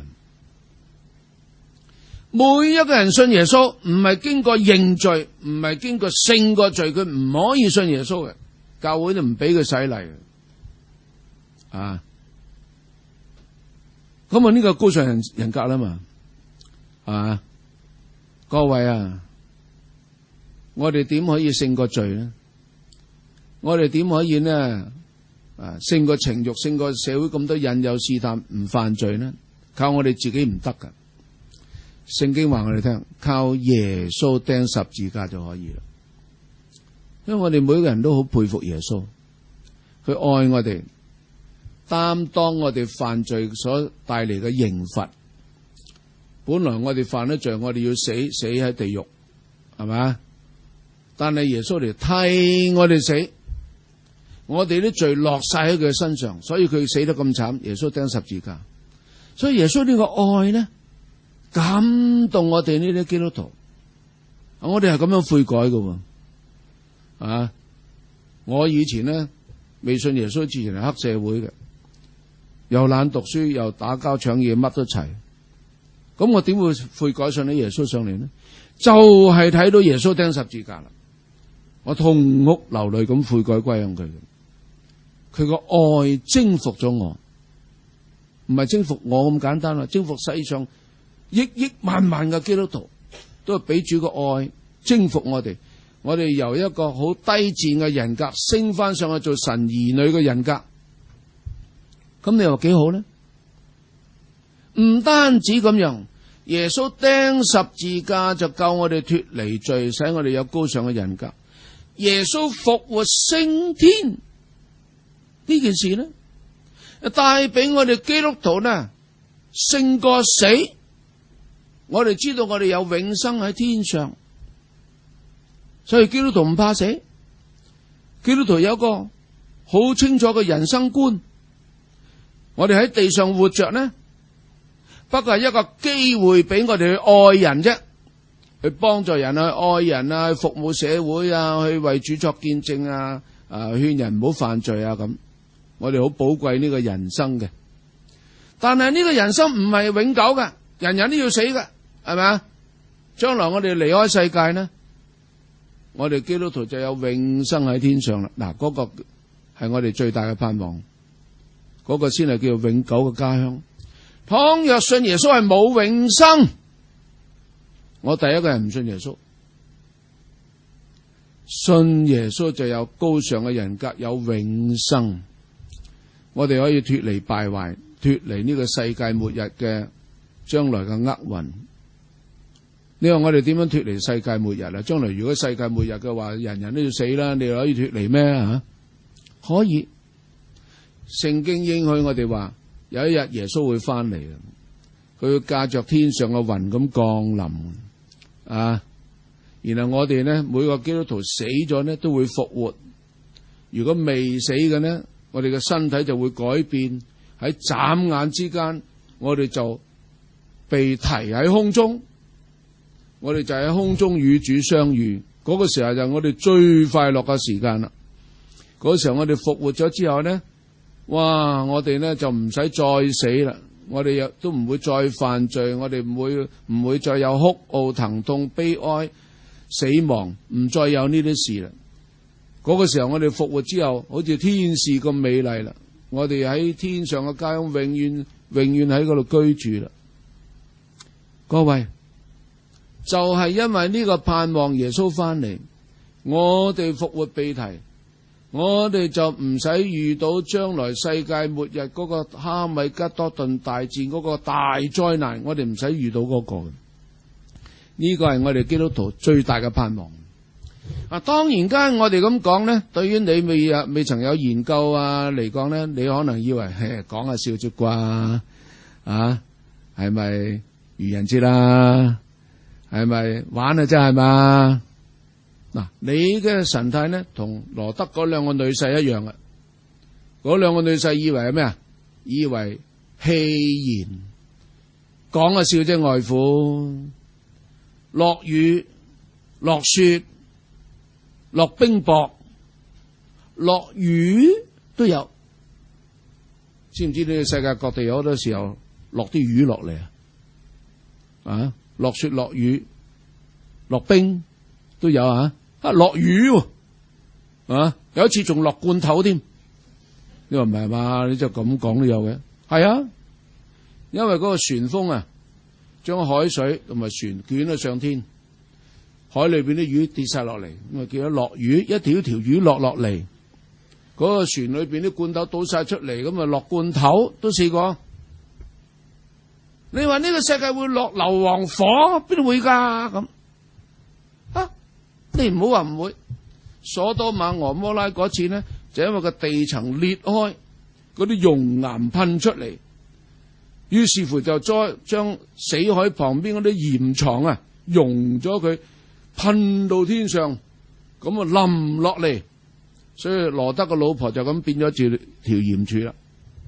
每一個人信耶穌，唔係經過認罪，唔係經過勝過罪，佢唔可以信耶穌嘅。教會都唔俾佢洗禮啊！咁啊呢個高尚人格啦嘛啊！各位啊，我哋點可以勝過罪呢？我哋點可以呢？啊，勝過情慾，勝過社會咁多引誘試探，唔犯罪呢？靠我哋自己唔得噶。聖經話我哋聽，靠耶穌釘十字架就可以啦。因為我哋每個人都好佩服耶穌，佢愛我哋，擔當我哋犯罪所帶嚟嘅刑罰。本來我哋犯咗罪，我哋要死喺地獄，係咪？但係耶穌嚟替我哋死，我哋啲罪落晒喺佢身上，所以佢死得咁慘。耶穌釘十字架，所以耶穌呢個愛呢，感動我哋呢啲基督徒，我哋係咁樣悔改嘅。啊！我以前呢，未信耶穌之前係黑社會嘅，又懶讀書，又打交搶嘢，乜都齊。咁我點會悔改信啲耶穌上嚟呢？就係睇到耶穌釘十字架啦，我痛哭流淚咁悔改歸向佢。佢個愛征服咗我，唔係征服我咁簡單啦，征服世上億億萬萬嘅基督徒，都係俾主個愛征服我哋。我哋由一個好低賤嘅人格升翻上去做神兒女嘅人格，咁你話幾好呢？唔單止咁樣，耶穌釘十字架就救我哋脫離罪，使我哋有高尚嘅人格。耶穌復活升天呢件事呢，帶俾我哋基督徒呢勝過死。我哋知道我哋有永生喺天上。所以基督徒唔怕死，基督徒有一個好清楚嘅人生觀。我哋喺地上活着呢，不過係一個機會俾我哋去愛人啫，去幫助人啊，去愛人啊，去服務社會啊，去為主作見證啊，勸人唔好犯罪啊咁。我哋好寶貴呢個人生嘅，但係呢個人生唔係永久嘅，人人都要死嘅，係咪啊？將來我哋離開世界呢，我哋基督徒就有永生喺天上啦。嗱，嗰個係我哋最大嘅盼望，嗰個先係叫做永久嘅家鄉。 倘若信耶穌係冇永生，我第一個人唔信耶穌。信耶穌就有高尚嘅人格，有永生。我哋可以脫離敗壞，脫離呢個世界末日嘅將來嘅厄運。你話我哋點樣脫離世界末日啊？將來如果世界末日嘅話，人人都要死啦，你可以脫離咩啊？可以。聖經應許我哋話，有一日耶穌會翻嚟，佢會駕着天上嘅雲咁降臨啊！然後我哋呢，每個基督徒死咗呢都會復活。如果未死嘅呢，我哋嘅身體就會改變，喺眨眼之間，我哋就被提喺空中，我哋就喺空中與主相遇。嗰個時候就係我哋最快樂嘅時間啦。嗰個時候我哋復活咗之後呢，哇！我哋呢就唔使再死啦，我哋又都唔會再犯罪，我哋唔會再有哭號、疼痛、悲哀、死亡，唔再有呢啲事啦。嗰個時候我哋復活之後，好似天使咁美麗啦。我哋喺天上嘅家，永遠喺嗰度居住啦。各位，就係因為呢個盼望耶穌翻嚟，我哋復活被提，我哋就唔使遇到將來世界末日嗰個哈米吉多頓大戰嗰個大災難，我哋唔使遇到嗰個。呢個係我哋基督徒最大嘅盼望。當然間我哋咁講呢，對於你未曾有研究嚟講呢，你可能以為講下笑啫啩，係咪愚人節啦？係咪玩啊？真係嘛？嗱，你嘅神態呢，同羅德嗰兩個女婿一樣啊。嗰兩個女婿以為係咩啊？以為戲言，講下笑啫，外父。落雨、落雪、落冰雹、落雨都有，知唔知呢個世界各地有好多時候落啲雨落嚟啊？落雪、落雨、落冰都有啊！落雨啊！有一次仲落罐頭添，你話唔係嘛？你就咁講都有嘅，係啊，因為嗰個旋風啊，將海水同埋船捲咗上天，海裏邊啲魚跌晒落嚟，咁啊叫咗落雨，一條條魚落嚟，嗰個船裏邊啲罐頭倒晒出嚟，咁啊落罐頭都試過。你話呢個世界會落硫磺火，邊度會噶咁？你唔好話唔會。所多瑪俄摩拉嗰次呢，就因為個地層裂開，嗰啲熔岩噴出嚟。於是乎就將死海旁邊嗰啲鹽床啊溶咗佢，噴到天上，咁啊冧落嚟，所以羅德個老婆就咁變咗條鹽柱啦。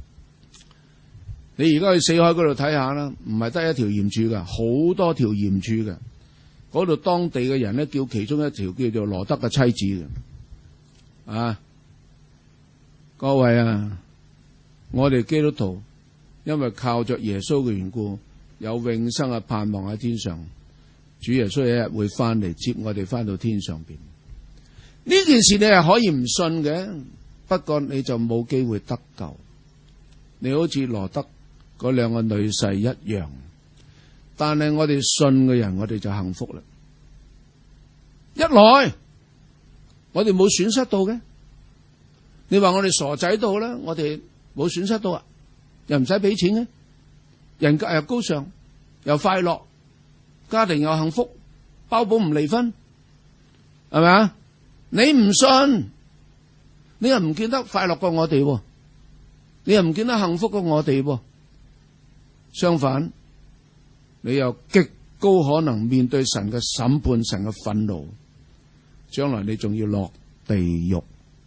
你而家去死海嗰度睇下啦，唔係得一條鹽柱噶，好多條鹽柱嘅。嗰度當地嘅人咧叫其中一條叫做羅德嘅妻子嘅。各位啊，我哋基督徒。因為靠着耶穌嘅緣故，有永生嘅盼望喺天上。主耶穌一日會翻嚟接我哋翻到天上邊。呢件事你係可以唔信嘅，不過你就冇機會得救。你好似羅德嗰兩個女婿一樣，但係我哋信嘅人，我哋就幸福啦。一來我哋冇損失到嘅，你話我哋傻仔都好啦，我哋冇損失到啊。又唔使俾錢嘅，人格又高尚，又快樂，家庭又幸福，包保唔離婚，係咪啊？你唔信，你又唔見得快樂過我哋，你又唔見得幸福過我哋，相反，你又極高可能面對神嘅審判、神嘅憤怒，將來你仲要落地獄。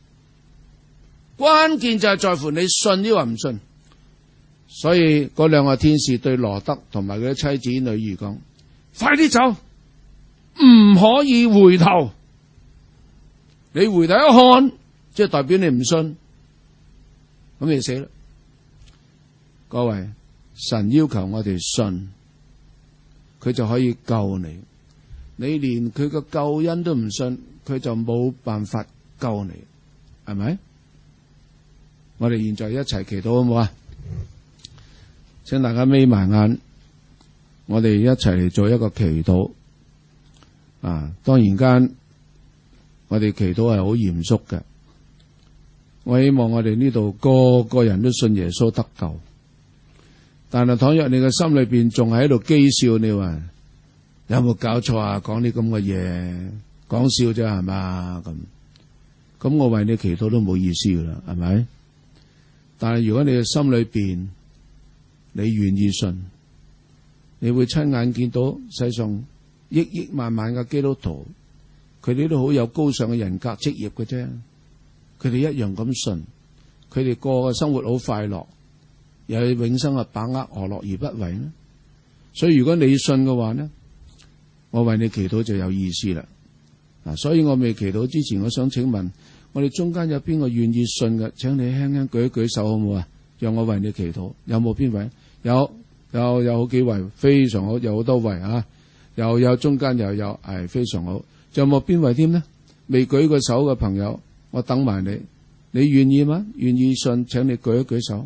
關鍵就係在乎你信抑或唔信。所以嗰兩個天使對羅德同埋佢啲妻子女兒講：快啲走，唔可以回頭。你回頭一看，即係代表你唔信，咁你死啦。各位，神要求我哋信，佢就可以救你。你連佢嘅救恩都唔信，佢就冇辦法救你，係咪？我哋現在一齊祈禱好唔好啊？ 請大家眯埋眼，我哋一齊嚟做一個祈禱。當然間我哋祈禱係好嚴肅嘅。我希望我哋呢度個個人都信耶穌得救。但係倘若你嘅心裏邊仲喺度譏笑，你話有冇搞錯啊？講啲咁嘅嘢，講笑啫係嘛？咁我為你祈禱都冇意思噶啦，係咪？但係如果你嘅心裏邊你願意信，你會親眼見到世上億億萬萬嘅基督徒，佢哋都好有高尚嘅人格職業嘅啫，佢哋一樣咁信，佢哋過嘅生活好快樂，又有永生嘅把握，何樂而不為呢？所以如果你信嘅話呢，我為你祈禱就有意思啦。所以我未祈禱之前，我想請問我哋中間有邊個願意信嘅？請你輕輕舉一舉手好唔好啊？讓我為你祈禱。有冇邊位？有好幾位，非常好，有好多位啊！有中間又有，係非常好。仲有冇邊位添呢？未舉過手嘅朋友，我等埋你。你願意嗎？願意信，請你舉一舉手。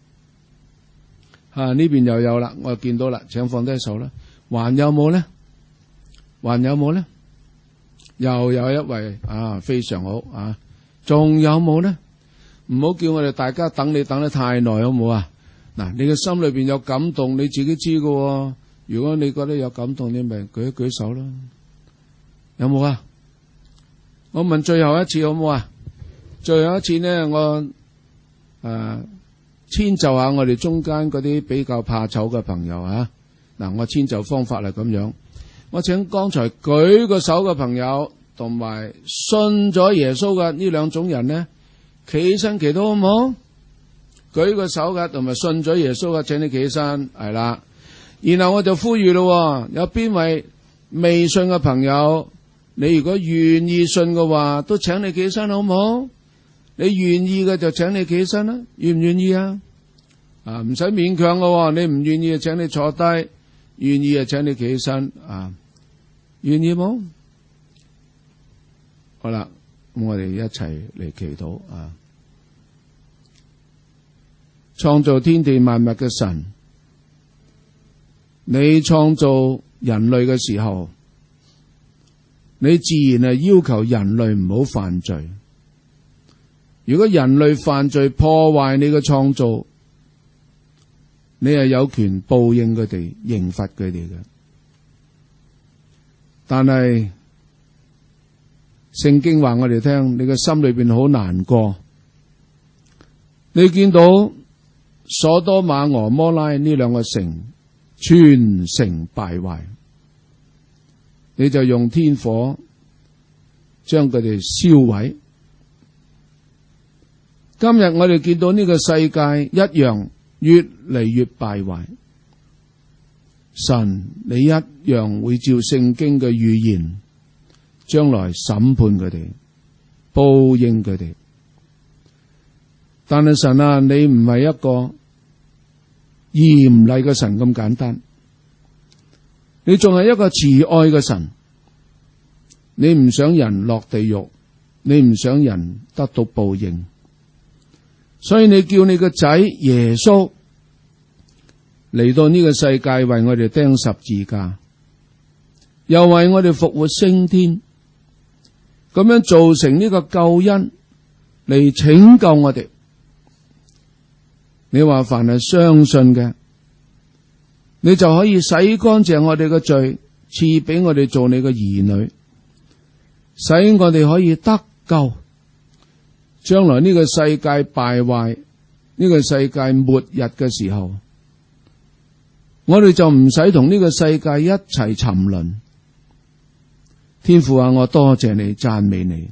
呢邊又有啦，我見到啦，請放低手啦。還有冇呢？還有冇呢？又有一位非常好啊！仲有冇呢？唔好叫我哋大家等你等得太耐，好唔好啊？嗱，你嘅心裏邊有感動，你自己知㗎。如果你覺得有感動，你咪舉一舉手啦。有冇啊？我問最後一次好唔好啊？最後一次呢，我遷就下我哋中間嗰啲比較怕醜嘅朋友啊。嗱，我遷就方法係咁樣，我請剛才舉個手嘅朋友同埋信咗耶穌嘅呢兩種人呢，企起身祈禱好唔好？舉個手嘅同埋信咗耶穌嘅，請你企起身，係啦。然後我就呼籲咯，有邊位未信嘅朋友，你如果願意信嘅話，都請你企起身好唔好？你願意嘅就請你企起身啦，願唔願意啊？唔使勉強嘅，你唔願意就請你坐低，願意就請你企起身願意冇？好啦，咁我哋一齊嚟祈禱創造天地萬物嘅神，你創造人類嘅時候，你自然係要求人類唔好犯罪。如果人類犯罪破壞你嘅創造，你係有權報應佢哋，刑罰佢哋嘅。但係聖經話我哋聽，你嘅心裏邊好難過。你見到所多瑪俄摩拉呢兩個城全城敗壞，你就用天火將佢哋燒毀。今日我哋見到呢個世界一樣越嚟越敗壞，神你一樣會照聖經嘅預言，將來審判佢哋，報應佢哋。但係神啊，你唔係一個嚴厲嘅神咁簡單，你仲係一個慈愛嘅神。你唔想人落地獄，你唔想人得到報應，所以你叫你個仔耶穌嚟到呢個世界，為我哋釘十字架，又為我哋復活升天，咁樣造成呢個救恩嚟拯救我哋。你話凡係相信嘅，你就可以洗乾淨我哋嘅罪，賜俾我哋做你嘅兒女，使我哋可以得救。將來呢個世界敗壞，呢個世界末日嘅時候，我哋就唔使同呢個世界一齊沉淪。天父啊，我多謝你，讚美你。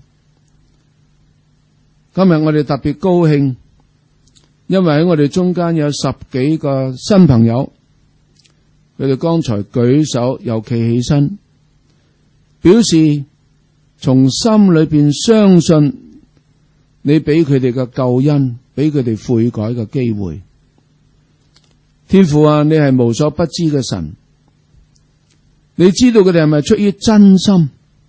今日我哋特別高興，因為喺我哋中間有10幾個新朋友，佢哋剛才舉手又企起身，表示從心裏邊相信你俾佢哋嘅救恩，俾佢哋悔改嘅機會。天父啊，你係無所不知嘅神，你知道佢哋係咪出於真心？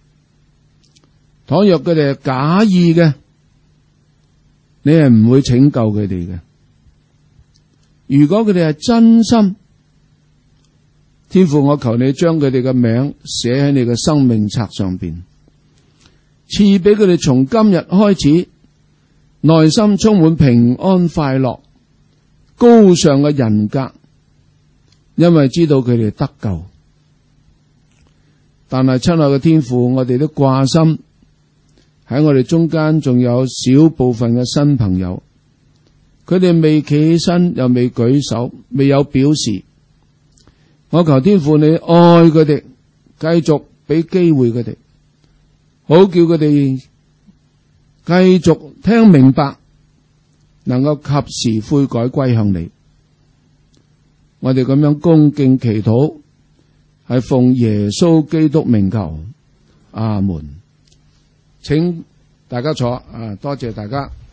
倘若佢哋係假意嘅，你係唔會拯救佢哋嘅。 如果佢哋係真心，天父，我求你將佢哋嘅名寫喺你嘅生命冊上邊，賜俾佢哋從今日開始內心充滿平安快樂高尚嘅人格，因為知道佢哋得救。但係親愛嘅天父，我哋都掛心喺我哋中間仲有少部分嘅新朋友，佢哋未企起身，又未舉手，未有表示。我求天父你愛佢哋，繼續俾機會佢哋，好叫佢哋繼續聽明白，能夠及時悔改歸向你。我哋咁樣恭敬祈禱，係奉耶穌基督名求，阿門。請大家坐，多謝大家。